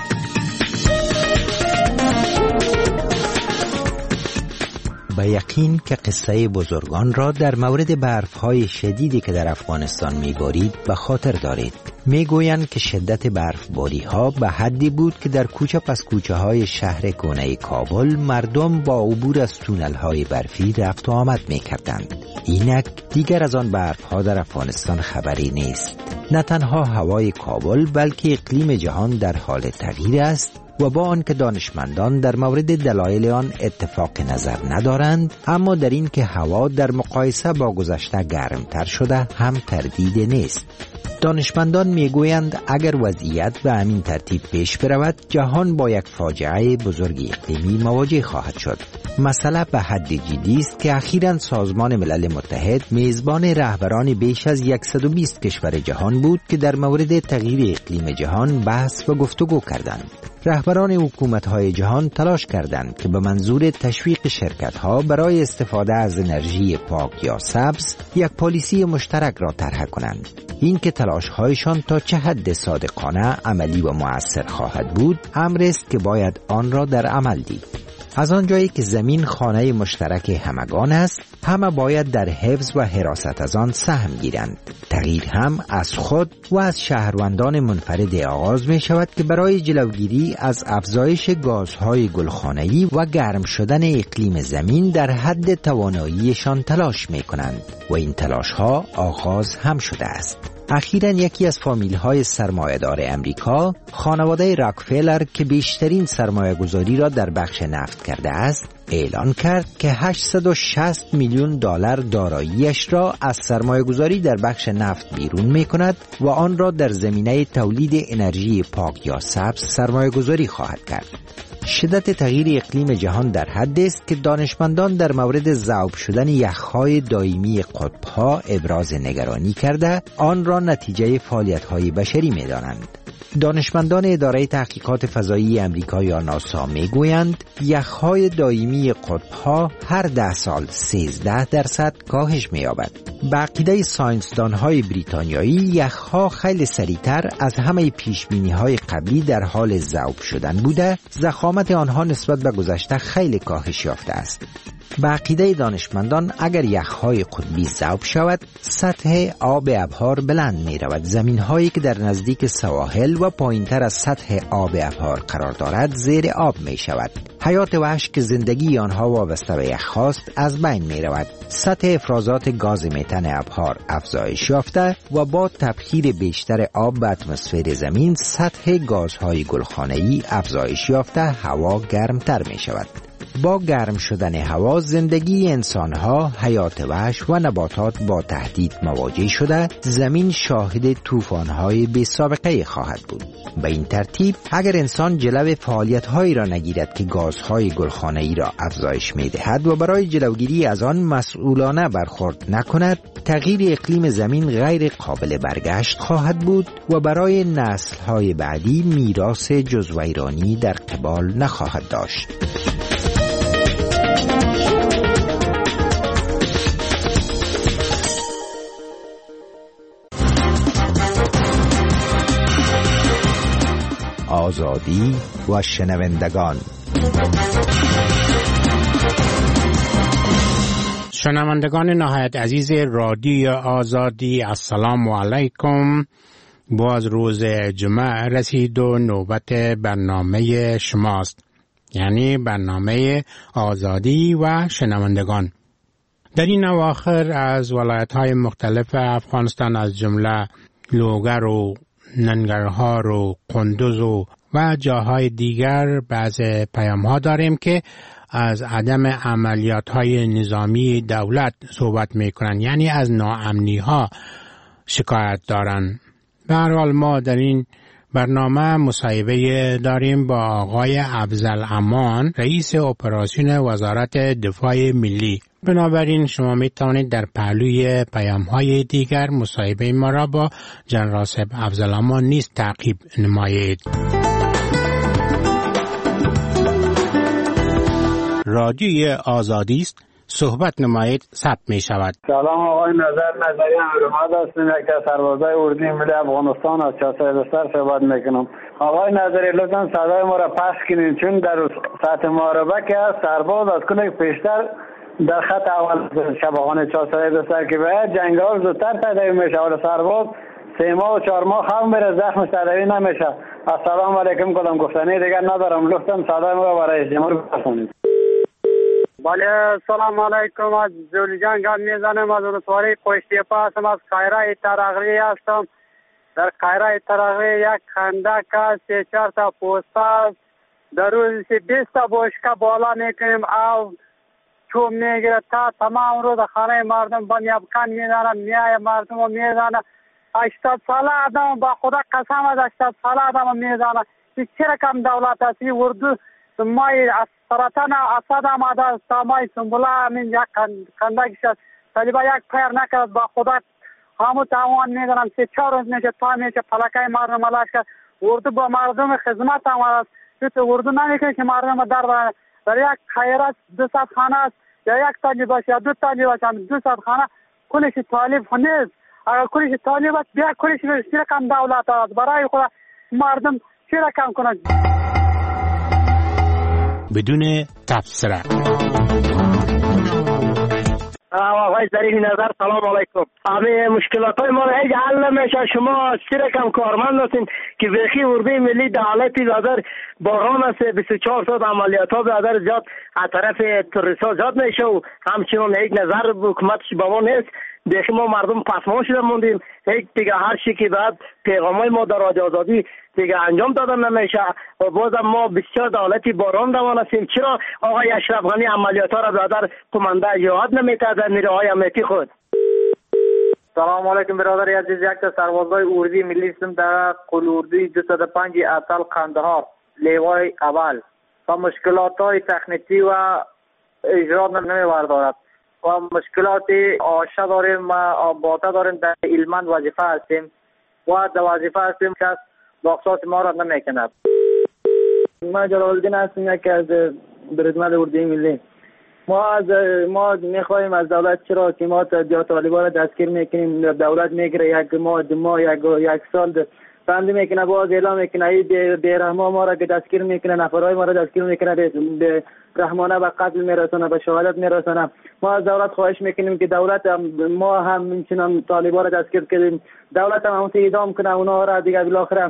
به یقین که قصه بزرگان را در مورد برف‌های شدیدی که در افغانستان می‌بارید به خاطر دارید. میگویند که شدت برفباری‌ها به حدی بود که در کوچه پس کوچه‌های شهر کهنه کابل مردم با عبور از تونل‌های برفی رفت و آمد می‌کردند. اینک دیگر از آن برف‌ها در افغانستان خبری نیست. نه تنها هوای کابل بلکه اقلیم جهان در حال تغییر است و با آن که دانشمندان در مورد دلایل آن اتفاق نظر ندارند، اما در این که هوا در مقایسه با گذشته گرمتر شده هم تردید نیست. دانشمندان میگویند اگر وضعیت به همین ترتیب پیش برود جهان با یک فاجعه بزرگ اقلیمی مواجه خواهد شد. مسئله به حد جدی است که اخیراً سازمان ملل متحد میزبان رهبران بیش از صد و بیست کشور جهان بود که در مورد تغییر اقلیم جهان بحث و گفتگو کردند. رهبران حکومت‌های جهان تلاش کردند که به منظور تشویق شرکت‌ها برای استفاده از انرژی پاک یا سبز یک پالیسی مشترک را طرح کنند. این که تلاش‌هایشان تا چه حد صادقانه، عملی و مؤثر خواهد بود، امری است که باید آن را در عمل دید. از آنجایی که زمین خانه مشترک همگان است، همه باید در حفظ و حراست از آن سهم گیرند. تغییر هم از خود و از شهروندان منفرد آغاز می شود که برای جلوگیری از افزایش گازهای گلخانه‌ای و گرم شدن اقلیم زمین در حد تواناییشان تلاش می کنند و این تلاش‌ها آغاز هم شده است. اخیراً یکی از فامیل‌های سرمایه‌دار امریکا، خانواده راکفلر که بیشترین سرمایه‌گذاری را در بخش نفت کرده است، اعلان کرد که هشتصد و شصت میلیون دلار داراییش را از سرمایه‌گذاری در بخش نفت بیرون می‌کند و آن را در زمینه تولید انرژی پاک یا سبز سرمایه‌گذاری خواهد کرد. شدت تغییر اقلیم جهان در حد است که دانشمندان در مورد ذوب شدن یخ‌های دائمی قطب‌ها ابراز نگرانی کرده آن را نتیجه فعالیت‌های بشری می‌دانند. دانشمندان اداره تحقیقات فضایی امریکا یا ناسا میگویند یخ‌های دائمی قطب‌ها هر ده سال سیزده درصد کاهش می‌یابد. به عقیده ساینسدان‌های بریتانیایی یخ‌ها خیلی سریعتر از همه پیشبینی‌های قبلی در حال ذوب شدن بوده، ضخامت آنها نسبت به گذشته خیلی کاهش یافته است. به عقیده دانشمندان اگر یخ‌های قطبی ذوب شود، سطح آب ابرها بلند می رود. زمین‌هایی که در نزدیک سواحل و پایین‌تر از سطح آب ابرها قرار دارد زیر آب می شود. حیات وحش که زندگی آنها وابسته به یخ است از بین می رود. سطح افرازات گاز متن ابرها افزایش یافته و با تبخیر بیشتر آب به اتمسفر زمین سطح گازهای گلخانه‌ای افزایش یافته هوا گرمتر می شود. با گرم شدن هوا زندگی انسانها، حیات وحش و نباتات با تهدید مواجه شده، زمین شاهد طوفان‌های بی سابقه خواهد بود. به این ترتیب اگر انسان جلو فعالیت‌هایی را نگیرد که گازهای گلخانه‌ای را افزایش می‌دهد و برای جلوگیری از آن مسئولانه برخورد نکند، تغییر اقلیم زمین غیر قابل برگشت خواهد بود و برای نسل‌های بعدی میراث جزویرانی در قبال نخواهد داشت. آزادی و شنوندگان. شنوندگان نهایت عزیز رادیو آزادی، السلام علیکم. باز روز جمعه رسید و نوبت برنامه شماست، یعنی برنامه آزادی و شنوندگان. در این اواخر از ولایت‌های مختلف افغانستان از جمله لوگر و ننگرهار و قندوز و و جاهای دیگر بعض پیام‌ها داریم که از عدم عملیات‌های نظامی دولت صحبت می‌کنند، یعنی از ناامنی‌ها شکایت دارند. به هر حال ما در این برنامه مصاحبه داریم با آقای افضل امان، رئیس اپراسیون وزارت دفاع ملی. بنابراین شما می توانید در پهلوی پیام‌های دیگر مصاحبه ما را با جنرال صاحب افضل امان نیز تعقیب نمایید. رادیوی آزادی است، صحبت نمایید ثبت می شود. سلام آقای نظر نظری احمد هستم، یک از سربازای اردوی ملی افغانستان از چهارصد بستر صحبت میکنم. آقای نظری لطفا صدای ما را پخش کنین، چون در سطح محاربه که از سرباز از کنه پیشتر در خط اول شباهان چهارصد بستر که باید جنگال زودتر تداوی میشه و سرباز سه ماه و چهار ماه هم میره زخم تداوی نمیشه. السلام علیکم کدام گفتنی دیگر ندارم، لطفا صدای ما را برای جمهور برسونید. بله سلام علیکم، از زولیجان گام میزنم، از رسواری قشتیپا هستم، از قایره ترغری هستم. در قایره ترغری یک خندق است، سه چهار تا پوسته است. در روز بیست تا بشکه بالا میکنیم او چوب میگیره تا تمام روز خانه مردم بنیابکن میزنه، میای مردم رو میزنه. هشتاد ساله آدم با خدا قسم از هشتاد ساله آدم میزنه که چرا کم دولت است. اردو مای سرطان اسد آمده تا مای سنبوله همین یک کندگی شد طالبا یک پیر نکرد. با خدا همو تاوان میدونم سه چهار روز میشه تا میشه پلکای مردم علاش کرد. اردو با مردم خدمت آمده است. تو اردو نمیکنه که مردم در برن. در یک خیرات دو صد خانه است یا یک طالب باشه یا دو طالب باشه دو صد خانه کلش طالب نیست. اگر کلش طالب است بیا کلش چرا کم دولت است برای خدا مردم چرا کم کنند بدون تبصره. آقای ظریفی نظر سلام علیکم. همه مشکلات های ما هیچ حل نمیشه. شما چرا کم کارمند هستین که بخی اردو ملی در حالتی بازار باران است بیست و چهار ساعت عملیات ها بازار زیاد از طرف تروریستا زیاد میشه و همچنان هیچ نظر حکومتش با ما نیست. بخی ما مردم پسمان شده موندیم. هیچ دیگه هر چی که بعد پیغام های ما در رادیو آزادی دیگه انجام دادن نمیشه و بازم ما بسیار در حالتی باران دوان هستیم. چرا آقای اشرف غنی عملیات ها را برادر کمانده یاد نمیده در نیروهای امنیتی خود؟ سلام علیکم برادر عزیز. یک تا سربازای اردوی ملی هستم در قل اردوی دو صد و پنج اصل قندهار لیوای اول و مشکلات های تکنیکی و اجرا نمیبردارد و مشکلات آشه داریم و باتا داریم. در علمند وظیفه هستیم و در وظیفه هستیم که باقصات ما را نمیکند. ما جلال الدین هستیم یکی از بردمند اردوی ملی. ما از ما میخواهیم از دولت چرا که ما یا طالبان را دستگیر میکنیم دولت میگیره یک ماه دو ماه یک یک سال بند میکنه باز اعلام میکنه ای بیرحما ما را که دستگیر میکنه نفرهای ما را دستگیر میکنه به رحمانه به قتل میرسونه به شهادت میرسونه. ما از دولت خواهش میکنیم که دولت ما هم همچنان طالبان را دستگیر کردیم دولت هم همون اعدام کنه اونا را دیگه بالاخره.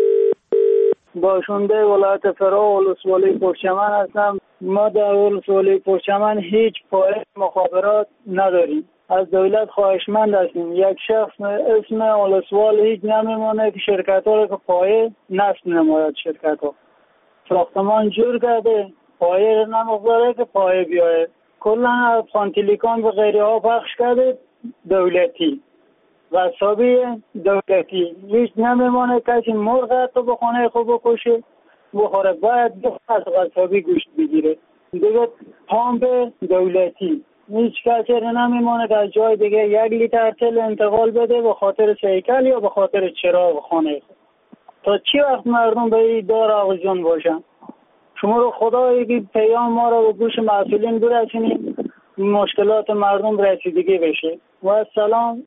باشنده ولایت فرا ولسوالی پرچمن هستم. ما در ولسوالی پرچمن هیچ پایه مخابرات نداریم. از دولت خواهشمند هستیم. یک شخص اسم ولسوال هیچ نمیمونه که شرکت ها را که پایه نصب نماید. شرکت ها ساختمان جور کرده پایه نمگذاره که پایه بیاید. کلا خانتیلیکان و غیره ها پخش کرده دولتی وسابی دولتی هیچ نمیمانه. کسی مرغ حتی به خانه خوب بکشه بخوره باید از وسابی گوشت بگیره دیگه. پامپ دولتی هیچ کسی نمیمانه که از جای دیگه یک لیتر تل انتقال بده به خاطر سیکل یا به خاطر چراغ خانه خود. تا چی وقت مردم به این دار آغازون باشن؟ شما رو خدایی که پیام ما رو به گوش مسئولین برسونید مشکلات مردم رسیدگی بشه. و سلام.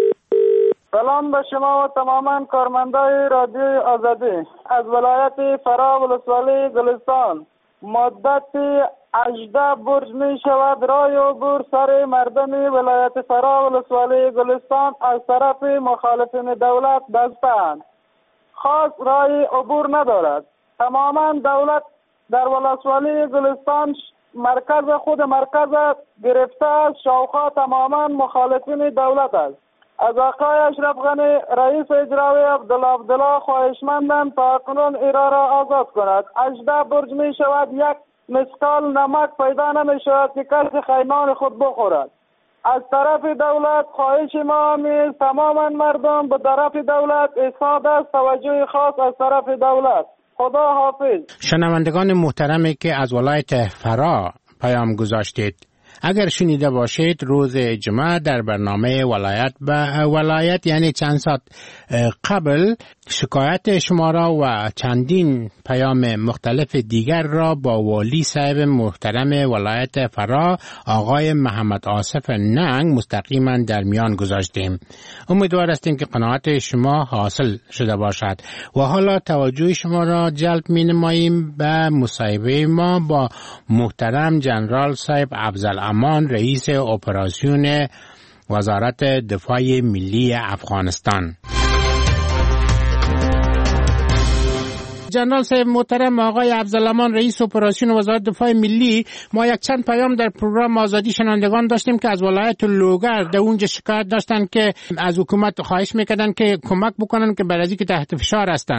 سلام به شما و تماما کارمندای رادیو آزادی از ولایت فرا ولسوالی گلستان. مدت هجده برج می شود رای عبور سر مردم ولایت فرا ولسوالی گلستان از طرف مخالفین دولت بستند. خاص رای عبور ندارد. تماما دولت در ولسوالی گلستان مرکز خود مرکز گرفته است. شاوخوا تماما مخالفین دولت است. از آقای اشرف غنی رئیس اجرایی عبدالله عبدالله خواهشمندم تا اکنون ایرا را آزاد کند. هجده برج می شود یک مسقال نمک پیدا نمی شود که کسی خیمان خود بخورد. از طرف دولت خواهش ما نیست تماما مردم به طرف دولت ایستاد است. توجه خاص از طرف دولت. خدا حافظ. شنوندگان محترمی که از ولایت فرا پیام گذاشتید اگر شنیده باشید روز جمعه در برنامه ولایت به ولایت یعنی چند ساعت قبل شکایت شما را و چندین پیام مختلف دیگر را با والی صاحب محترم ولایت فرا آقای محمد آصف ننگ مستقیما در میان گذاشتیم. امیدوار هستیم که قناعت شما حاصل شده باشد و حالا توجه شما را جلب می نماییم به مصاحبه ما با محترم جنرال صاحب افضل امان رئیس اپراسیون وزارت دفاع ملی افغانستان. جنرال صاحب محترم آقای افضل امان رئیس اپراسیون وزارت دفاع ملی، ما یک چند پیام در پروگرام آزادی شنوندگان داشتیم که از ولایت لوگر در اونجا شکایت داشتن که از حکومت خواهش میکردن که کمک بکنن که برای که تحت فشار هستن.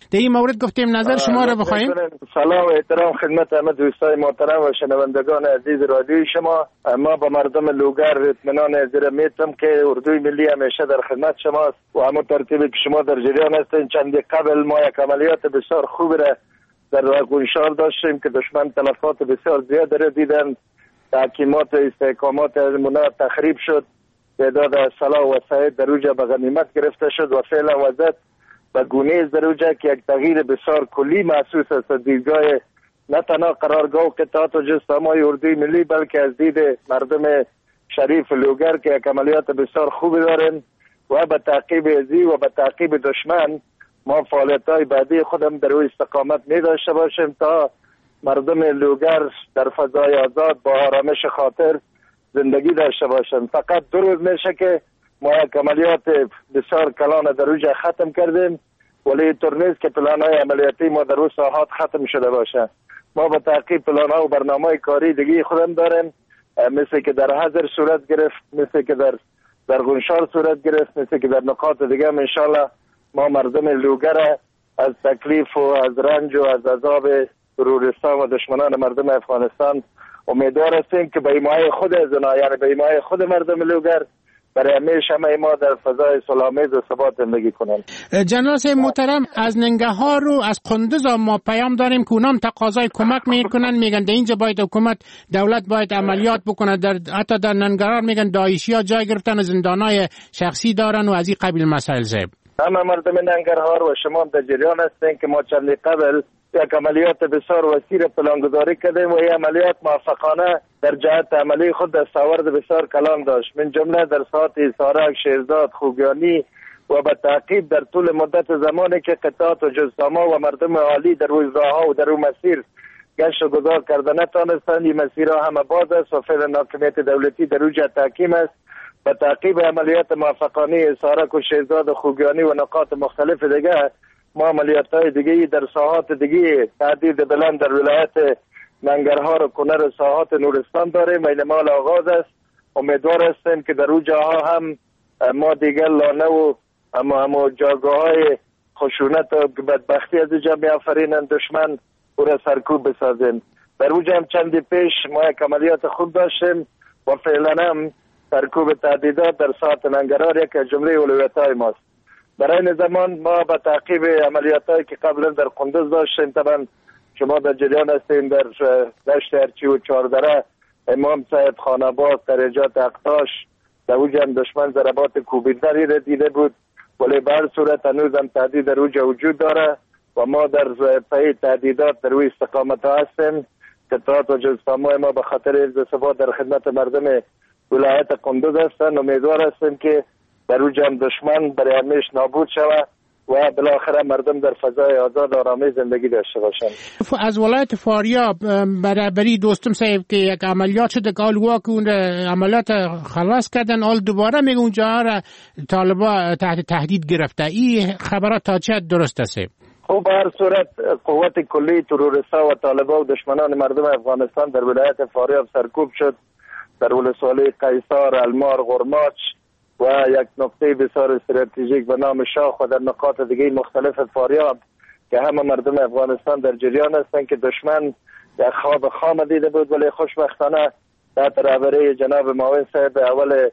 در این مورد گفتیم نظر شما را بخوایم. سلام و احترام خدمت همه دوستای محترم و شنوندگان عزیز رادیوی شما. ما با مردم لوگر اطمینان ازرا میتم که اردوی ملی همیشه در خدمت شماست و همون ترتیبی که شما در جریان هستین. چندی قبل ما یک عملیات بسیار خوب را در گونشار داشتیم که دشمن تلفات بسیار زیاد را دیدن. تحکیمات و استحکامات منا تخریب شد. تعداد سلاح و وسایل در اوجا به غنیمت گرفته شد و فعلا وضعیت به گونه است در اوجا که یک تغییر بسیار کلی محسوس است از دیدگاه نه تنها قرارگاه و قطعات و جستامای اردوی ملی بلکه از دید مردم شریف لوگر که یک عملیات بسیار خوبی دارن و به تعقیب ازی و به تعقیب دشمن ما فعالیت‌های بعدی خودم در روی استقامت می داشته باشیم تا مردم لوگر در فضای آزاد با آرامش خاطر زندگی داشته باشن. فقط دو روز میشه که ما یک عملیات بسیار کلان در اوجا ختم کردیم ولی اینطور نیست که پلان‌های عملیاتی ما در اون ساحات ختم شده باشه. ما به تعقیب پلان‌ها و برنامه‌های کاری دیگه خودم داریم، مثل که در حضر صورت گرفت، مثل که در در گونشار صورت گرفت، مثل که در نقاط دیگه هم انشالله ما مردم لوگر از تکلیف و از رنج و از عذاب تروریستان و دشمنان مردم افغانستان امیدوار هستیم که به ایمای خود از اونا، یعنی به ایمای خود مردم لوگر برای همیشه همه ما در فضای صلح‌آمیز و ثبات زندگی کنیم. جناب محترم، از ننگهار رو از قندوز ما پیام داریم که اونام تقاضای کمک میکنن، میگن در اینجا باید حکومت دولت باید عملیات بکنه. در حتی در ننگهار میگن داعشی‌ها جای گرفتن و زندانای شخصی دارن و از این قبیل مسائل زیب. همه مردم ننگرهار و شما در جریان هستین که ما چندی قبل یک عملیات بسیار وسیع پلانگذاری کردیم و این عملیات موفقانه در جهت عملی خود دستاورد بسیار کلان داشت، من جمله در ساعت سارک، شیرزاد، خوگیانی و به تعقیب در طول مدت زمانی که قطعات و جزداما و مردم عالی در روزراها و در اون مسیر گشت و گذار کرده نتانستند. این مسیرها همه باز است و فعلا حاکمیت دولتی در اوج تحکیم است. به تعقیب عملیات موفقانه سارک و شیرزاد و خوگیانی و نقاط مختلف دیگه ما عملیات‌های دیگه در ساحات دیگه تعدید بلند در ولایت ننگرهار و کنر و ساحات نورستان داریم و این مال آغاز است. امیدوار هستیم که در اون جاها هم ما دیگر لانه و اما هم جاگاه‌های خشونت و بدبختی از اینجا می‌آفرینند دشمن او را سرکوب بسازیم. در اونجا هم چندی پیش ما یک عملیات خوب داشتیم و فعلا هم سرکوب تعدیدات در ساحات ننگرهار یک از جمله اولویت‌های ماست. برای این زمان ما به تعقیب عملیاتایی که قبلا در قندوز داشتیم، طبعا شما در جریان هستیم در دشت ارچی و چهاردره، امام صاحب، خاناباد، درجات اقتاش، در اوجا هم دشمن ضربات کوبیدنی را دیده بود ولی به هر صورت هنوز هم تهدید در اوجا وجود داره و ما در پی تهدیدات در روی استقامت ها هستیم. قطعات و جزدامای ما به خاطر حفظ ثبات در خدمت مردم ولایت قندوز هستند. امیدوار هستیم که در اوجا هم دشمن برای همیش نابود شود و بالاخره مردم در فضای آزاد آرامی زندگی داشته باشند. از ولایت فاریاب برابری دوستم صاحب که یک عملیات شده که آلوا که اون عملیات خلاص کردن، آل دوباره میگه اونجا را طالبا تحت تهدید گرفته. این خبرات تا چه درست است؟ خب به هر صورت قوت کلی تروریستا و طالبا و دشمنان مردم افغانستان در ولایت فاریاب سرکوب شد. در ولسوالی قیصار، المار، غرماچ و یک نقطه بسیار استراتژیک به نام شاخ و در نقاط دیگه مختلف فاریاب که همه مردم افغانستان در جریان هستند که دشمن یک خواب خام دیده بود ولی خوشبختانه تحت رهبری جناب معاون صاحب اول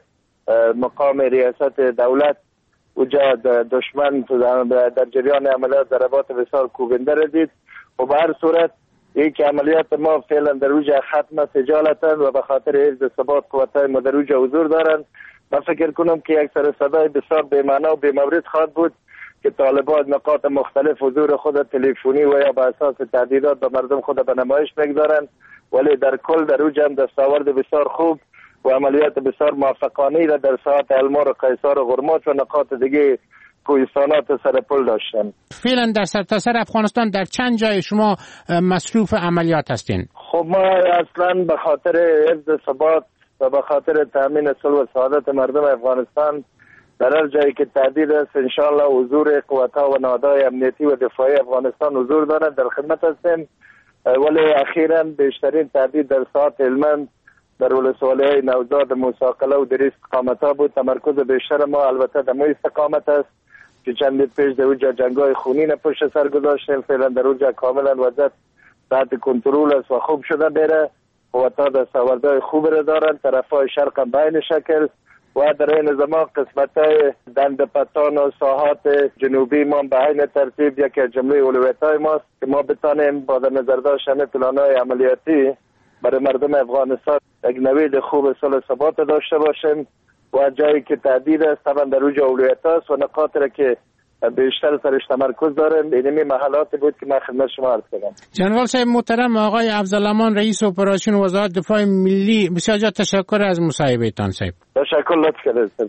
مقام ریاست دولت اوجا دشمن در جریان عملیات ضربات بسیار کوبنده را دید و به هر صورت یک عملیات ما فعلا در اوجا ختم است اجالتا و به خاطر حفظ ثبات قوت‌های ما در اوجا حضور دارند. من فکر کنم که یک سر صدای بسیار بی‌معنا و بی‌مورد خواهد بود که طالبان نقاط مختلف حضور خود تلفنی و یا به اساس تهدیدات به مردم خود به نمایش میگذارند ولی در کل در اوج هم دستاورد بسیار خوب و عملیات بسیار موفقانه را در ساحات المار و قیصار و غرماچ و نقاط دیگه کوهستانات سرپل داشتن. فعلا در سرتاسر افغانستان در چند جای شما مصروف عملیات هستین؟ خب ما اصلا به خاطر حفظ ثبات و به خاطر تامین صلح و سعادت مردم افغانستان در هر جایی که تهدید است انشاءالله حضور قوت‌ها و نهادهای امنیتی و دفاعی افغانستان حضور دارند، در خدمت هستیم. ولی اخیراً بیشترین تهدید در ساحات هلمند در ولسوالی‌های نوزاد، موسی قلعه و در استقامت‌ها بود. تمرکز بیشتر ما البته در مو استقامت است که چند پیش در اونجا جنگای خونین پشت سر گذاشتیم. فعلا در اونجا کاملا وضعیت تحت کنترل است و خوب شده بره و تا دستاوردهای خوب را دارن. طرفای شرق هم بین شکل و در این زمان قسمتای دند پتان و ساحات جنوبی ما به این ترتیب یکی از جمله اولویت‌های ماست که ما بتانیم با در نظر داشتن پلان‌های عملیاتی برای مردم افغانستان یک نوید خوب صلح ثبات داشته باشیم و جایی که تهدید است طبعا در اونجا اولویت است و نقاطی را که بیشتر سرش تمرکز داریم. اینمی محلاتی بود که من خدمت شما عرض کردم. جنرال صاحب محترم، آقای افضلامان رئیس اپراسیون وزارت دفاع ملی، بسیار زیاد تشکر از مصاحبهتان صاحب. تشکر، لطف کردید.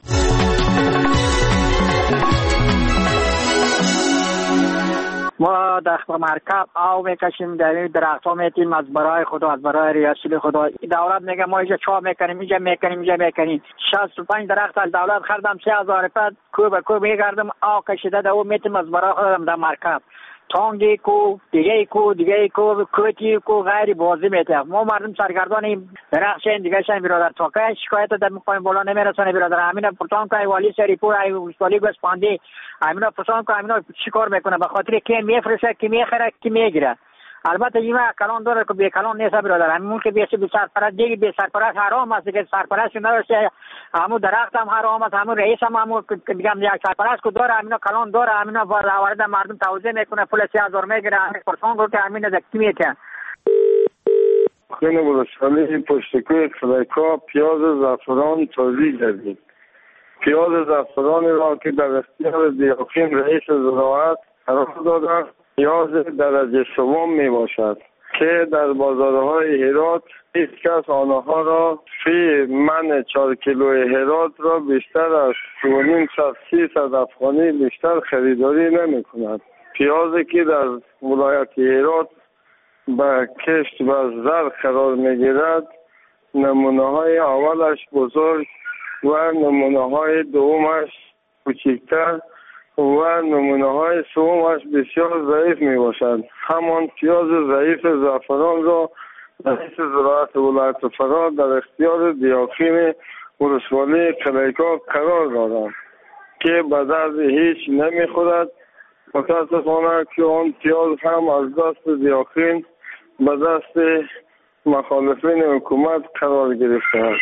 ما در مرکب آو میکشیم، در درخت ها میتیم از برای خدا، از برای ریاست خدا. دولت میگه ما اینجا چا میکنیم، اینجا میکنیم، اینجا میکنیم. شصت و پنج درخت از دولت خریدم، سه هزار پد کو به کو میگردم آو کشیده در او میتیم از برای خودم در مرکب. تانگی کو دیگه کو دیگه کو کوتی کو غیر بازی میته. ما مردم سرگردان درخت این دیگه شن برادر تا که شکایت در مقام بالا نمیرسونه برادر. همین پرتان که والی سری پور ای والی گسپاندی همین پرتان که همین چیکار میکنه به خاطر که میفرشه که میخره که میگیره. البته اینا کلان داره که به کلان نیست برادر. همون که بیسی به سرپرست دیگه به سرپرست حرام است که سرپرست نداشته. همون درخت هم حرام است، همون رئیس هم همون که میگم یک سرپرست کو داره، همین کلان داره، همین وارد مردم توزیع میکنه، پول سه هزار میگیره، همین پرسان رو که همین دکی میکنه. خیلی بلوشالی پشتکوی خلیکا پیاز زعفران توزیع کردیم. پیاز زعفران را که در اختیار دیاکین رئیس زراعت قرار دادن پیاز درجه سوم می باشد که در بازارهای هرات هیچ کس آنها را فی من چهار کیلو هرات را بیشتر از دو و نیم صد سیصد افغانی بیشتر خریداری نمی کند. پیازی که در ولایت هرات به کشت و زر قرار می گیرد نمونه های اولش بزرگ و نمونه های دومش کوچکتر و نمونه های سومش بسیار ضعیف می باشند. همان پیاز ضعیف زعفران را رئیس زراعت ولایت فرا در اختیار دیاکین ولسوالی قلیکا قرار دادند که به درد هیچ نمی خورد. متاسفانه که آن پیاز هم از دست دیاکین به دست مخالفین حکومت قرار گرفته است.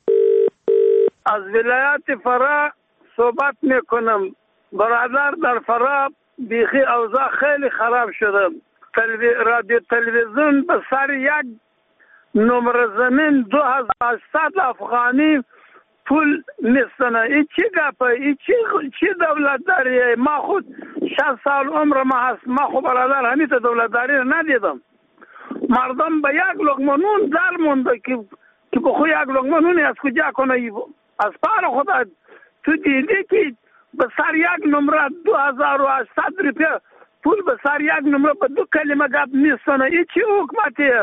از ولایت فرا صحبت می کنم. برادر در فرا بیخی اوضاع خیلی خراب شده. تلوی... رادیو تلویزیون به سر یک نمره زمین دو هزار صد افغانی پول نیستنه. این چی گپه؟ این چی چی دولت داریه؟ ما خود شصت سال عمر ما هست. ما خود برادر همیت دولت داری ندیدم. مردم به یک لقمه نون در مونده که که بخو یک لقمه نونی از کجا کنه؟ از پار خدا تو دیدی که به سر یک نمره دو هزار و هشتصد روپیه پول به سر یک نمره به دو کلمه گپ نیستنه. این چی حکمتیه؟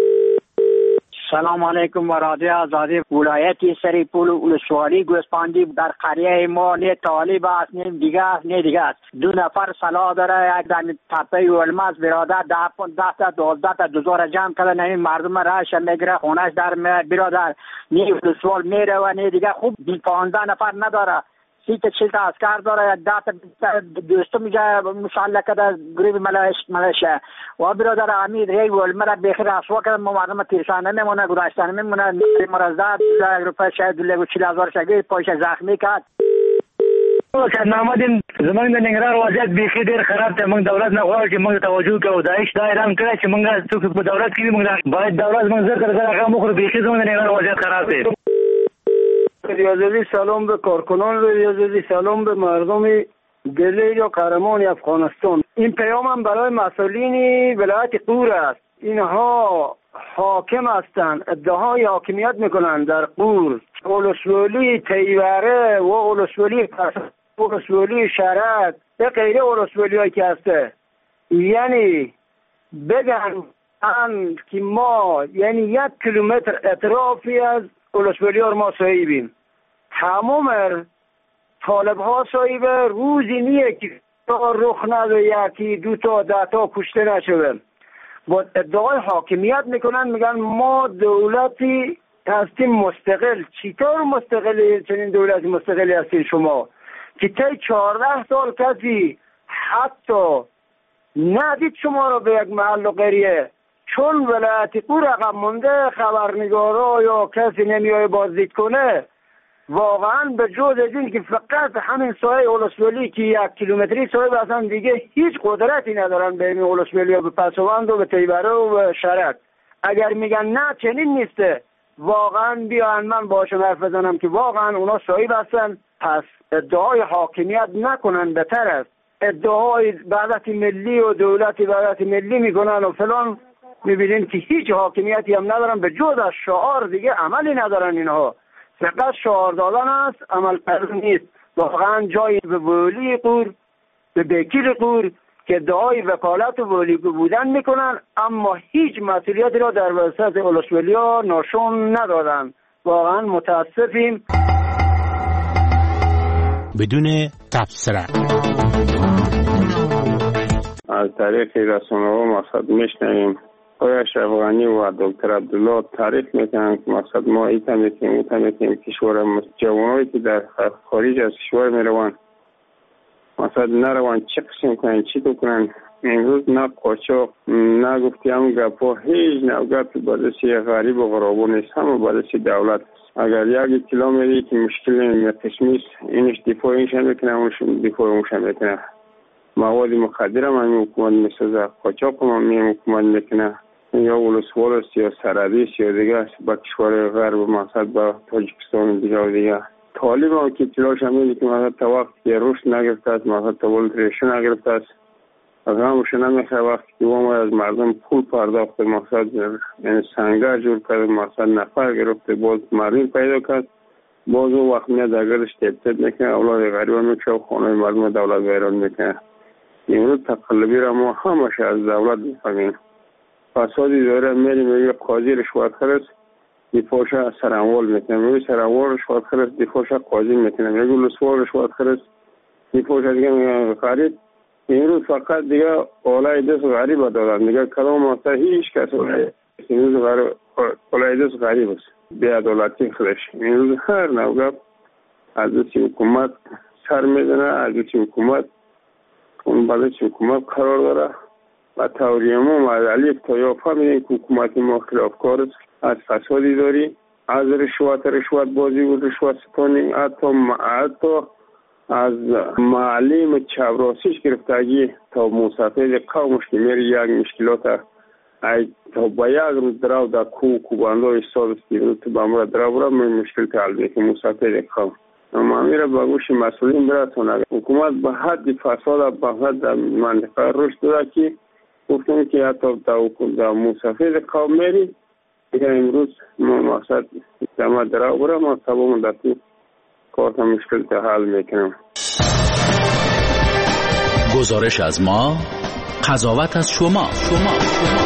سلام علیکم و رادیو آزادی. ولایتی سریپول ولسوالی گوسپاندی در قریه ما نه طالب است نه دیگه است نه دیگه است. دو نفر صلاح داره، یک در تپه الماس برادر ده ده تا دوازده تا دوزار جمع کردن. این مردم راش میگیره خونش در برادر نه ولسوال میره و نه دیگه. خوب بی پانزده نفر نداره، سی تا چل تا اسکر داره، یک ده تا دوستم میگه مسلح کده گروه ملشه و برادر امید ری ولمر بخیر رسوا کردن. ما مردم تیرشانه میمونه، گذاشتن میمونه، مرزداد یک روپه شاید دو چل هزار شگی پایش زخمی کرد. نامدیم زمان د ننګرهار وضعیت بیخي ډېر خراب دی. موږ دولت نه غواړو چې موږ توجه کوو. داعش دا اعلان کړی چې موږ څوک په دولت کې موږ باید دولت موږ زر تر زر هغه مخ بیخي زموږ د ننګرهار وضعیت خراب دی. ریاضی سلام به کارکنان، ریاضی سلام به مردم دل یا قهرمان افغانستان. این پیام هم برای مسئولین ولایت قور است. اینها حاکم هستند، ادعای حاکمیت میکنند در قور. ولسوالی تیوره و ولسوالی ولسوالی شرط به غیره ولسوالی هایی که هسته، یعنی بگن که ما یعنی یک کیلومتر اطرافی از ولسوالی ها ما صاحبیم. تمام طالب ها صاحب روزی نیه که رخ نده یکی دو تا ده تا کشته نشوه. با ادعای حاکمیت میکنن، میگن ما دولتی هستیم مستقل. چطور مستقلی؟ چنین دولتی مستقلی هستین شما؟ که طی چهارده سال کسی حتی ندید شما رو به یک محل و قریه، چون ولایت پور عقب مونده، خبرنگارا یا کسی نمیای بازدید کنه. واقعا به جز از این که فقط همین سایه اولسولی که یک کیلومتری سایه بسن دیگه هیچ قدرتی ندارن به این اولسولی ها، به پسوند و به تیبره و به شرک. اگر میگن نه چنین نیسته، واقعا بیان من باشم حرف بزنم که واقعا اونا سایه بستن. پس ادعای حاکمیت نکنن، بهتر است. ادعای وحدت ملی و دولت وحدت ملی میکنن و فلان، میبینین که هیچ حاکمیتی هم ندارن، به جز از شعار دیگه عملی ندارن. اینها فقط شعار دادن است، عمل کردن نیست. واقعا جایی به ولی قور، به بکیل قور که ادعای وکالت و ولی بودن میکنن، اما هیچ مسئولیتی را در وسط اولسولیا نشون ندادن. واقعا متاسفیم. بدون تبصره از طریق رسانه‌ها مقصد میشنویم آقای اشرف غنی و دکتر عبدالله تعریف میکنن که مقصد ما ایتا میکنیم ایتا میکنیم کشور جوانایی که در خارج از کشور میروان مقصد نروان چه قسم کنن چی تو کنن. امروز نه قاچاق نه گفتی هم گپا، هیچ نوع گپی بادسی غریب و غرابو نیست، همه بادسی دولت. اگر یک اطلاع میدی که مشکل قسمی است، اینش دفاع اینشان میکنه، اونش دفاع اونشان میکنه. مواد مخدر هم همین حکومت میسازه، قاچاق هم همین حکومت میکنه، یا ولسوال است یا سرحدی است یا دیگه است با کشور غرب، مقصد با تاجیکستان دیگه و دیگه. طالب هم که اطلاعش هم میدی که مقصد تا وقت که رشد نگرفته است، مقصد تا ولد ریشه نگرفته است، از هموش نمیخواه وقتی که وام از مردم پول پرداخته، مقصد یعنی سنگر جور کرده، مقصد نفر گرفته، باز مردم پیدا کرد، باز اون وقت میاد اگرش تبتید میکنه، اولاد غریبا میشه و خانه مردم دولت ویران میکنه. امروز تقلبی را ما همش از دولت میفهمیم. فسادی داره، میری میگه قاضی رشوت خرست دفاعش سرانوال میکنه، میگه سرانوال رشوت خرست دفاعش قاضی میکنه، میگه لسوال رشوت خرست دفاعش دیگه میگه غریب. امروز فقط دیگه اولای دست غریب دادن دیگه، کلام ماسته هیچ کس امروز اولای دست غریب است، بی‌عدالتی خودش. امروز هر نوع از دست حکومت سر میزنه، از دست حکومت اون بعدش حکومت قرار داره و توریمو ما از علیف تا یا فهمیدیم که حکومت ما خلافکار است، از فسادی داری، از رشوت رشوت بازی و رشوت ستانی، حتی حتی از معلم چوراسیش گرفتگی تا مسافر قومش که میری یک مشکلات ای تا با یک روز درو در کو کوبانده استاد است تو با ما درو را مشکل تعلقی که مسافر قوم اما میره با گوش مسئولین براتون. حکومت به حد فساد به حد منطقه رشد داده که گفتم که حتی در مسافر قوم میری دیگه امروز ما مقصد دما درو برا ما سبا مدتی کارت مشکل تا حل میکنم. گزارش از ما، قضاوت از شما. شما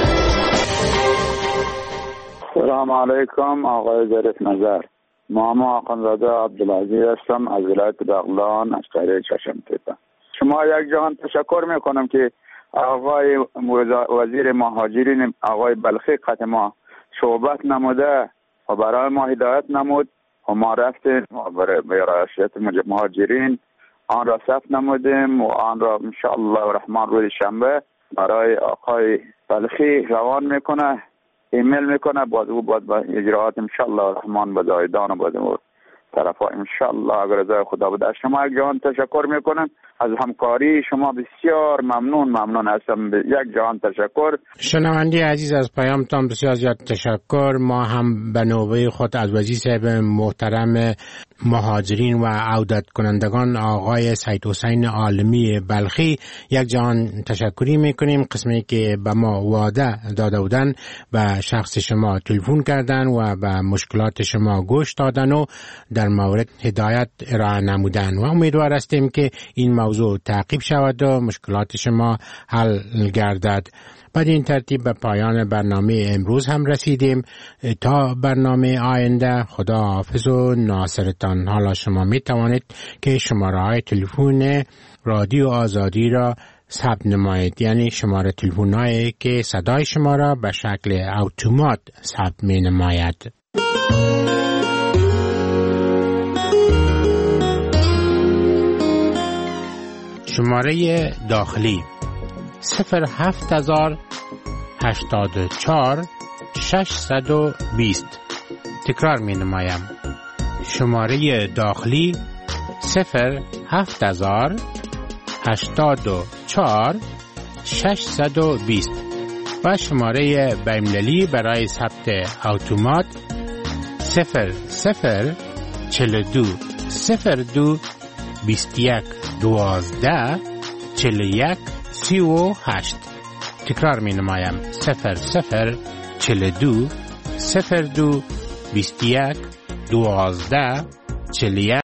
سلام علیکم آقای ظریف نظر. محمد آخوندزاده عبدالعزیز هستم از ولایت بغلان از قریه چشم تیپه. شما یک جهان تشکر میکنم که آقای وزیر مهاجرین آقای بلخی قط ما صحبت نموده و برای ما هدایت نمود و ما رفتیم برای رئاسیت مهاجرین آن را ثبت نمودیم و آن را انشاءالله الرحمن روز شنبه برای آقای بلخی روان میکنه، ایمیل میکنه، باز او باید با اجراعات انشاءالله الرحمن به دایدان و باید طرفا انشاءالله اگر رضای خدا بده. شما یک جهان تشکر میکنم از همکاری شما، بسیار ممنون ممنون هستم. یک جهان تشکر. شنونده عزیز از پیامتان بسیار زیاد تشکر. ما هم به نوبه خود از وزیر صاحب محترم مهاجرین و عودت کنندگان آقای سید حسین عالمی بلخی یک جهان تشکری میکنیم. قسمی که به ما وعده داده بودن و شخص شما تلفن کردن و به مشکلات شما گوش دادن و در مورد هدایت ارائه نمودن و امیدوار هستیم که این موضوع تعقیب شود و مشکلات شما حل گردد. بعد این ترتیب به پایان برنامه امروز هم رسیدیم. تا برنامه آینده خدا حافظ و ناصرتان. حالا شما می توانید که شماره های تلفن رادیو آزادی را ثبت نمایید، یعنی شماره تلفن هایی که صدای شما را به شکل اتومات ثبت می نماید. شماره داخلی صفر هفت هزار هشتاد و چهار ششصد و بیست. تکرار می نمایم. شماره داخلی صفر هفت هزار هشتاد و چهار ششصد و بیست و شماره بین‌المللی برای ثبت اتومات صفر صفر چهل و دو صفر دو بیست و یک دوازده چهل و یک سی و هشت. تکرار می نمایم. صفر صفر چهل و دو صفر دو بیست و یک دوازده چهل و یک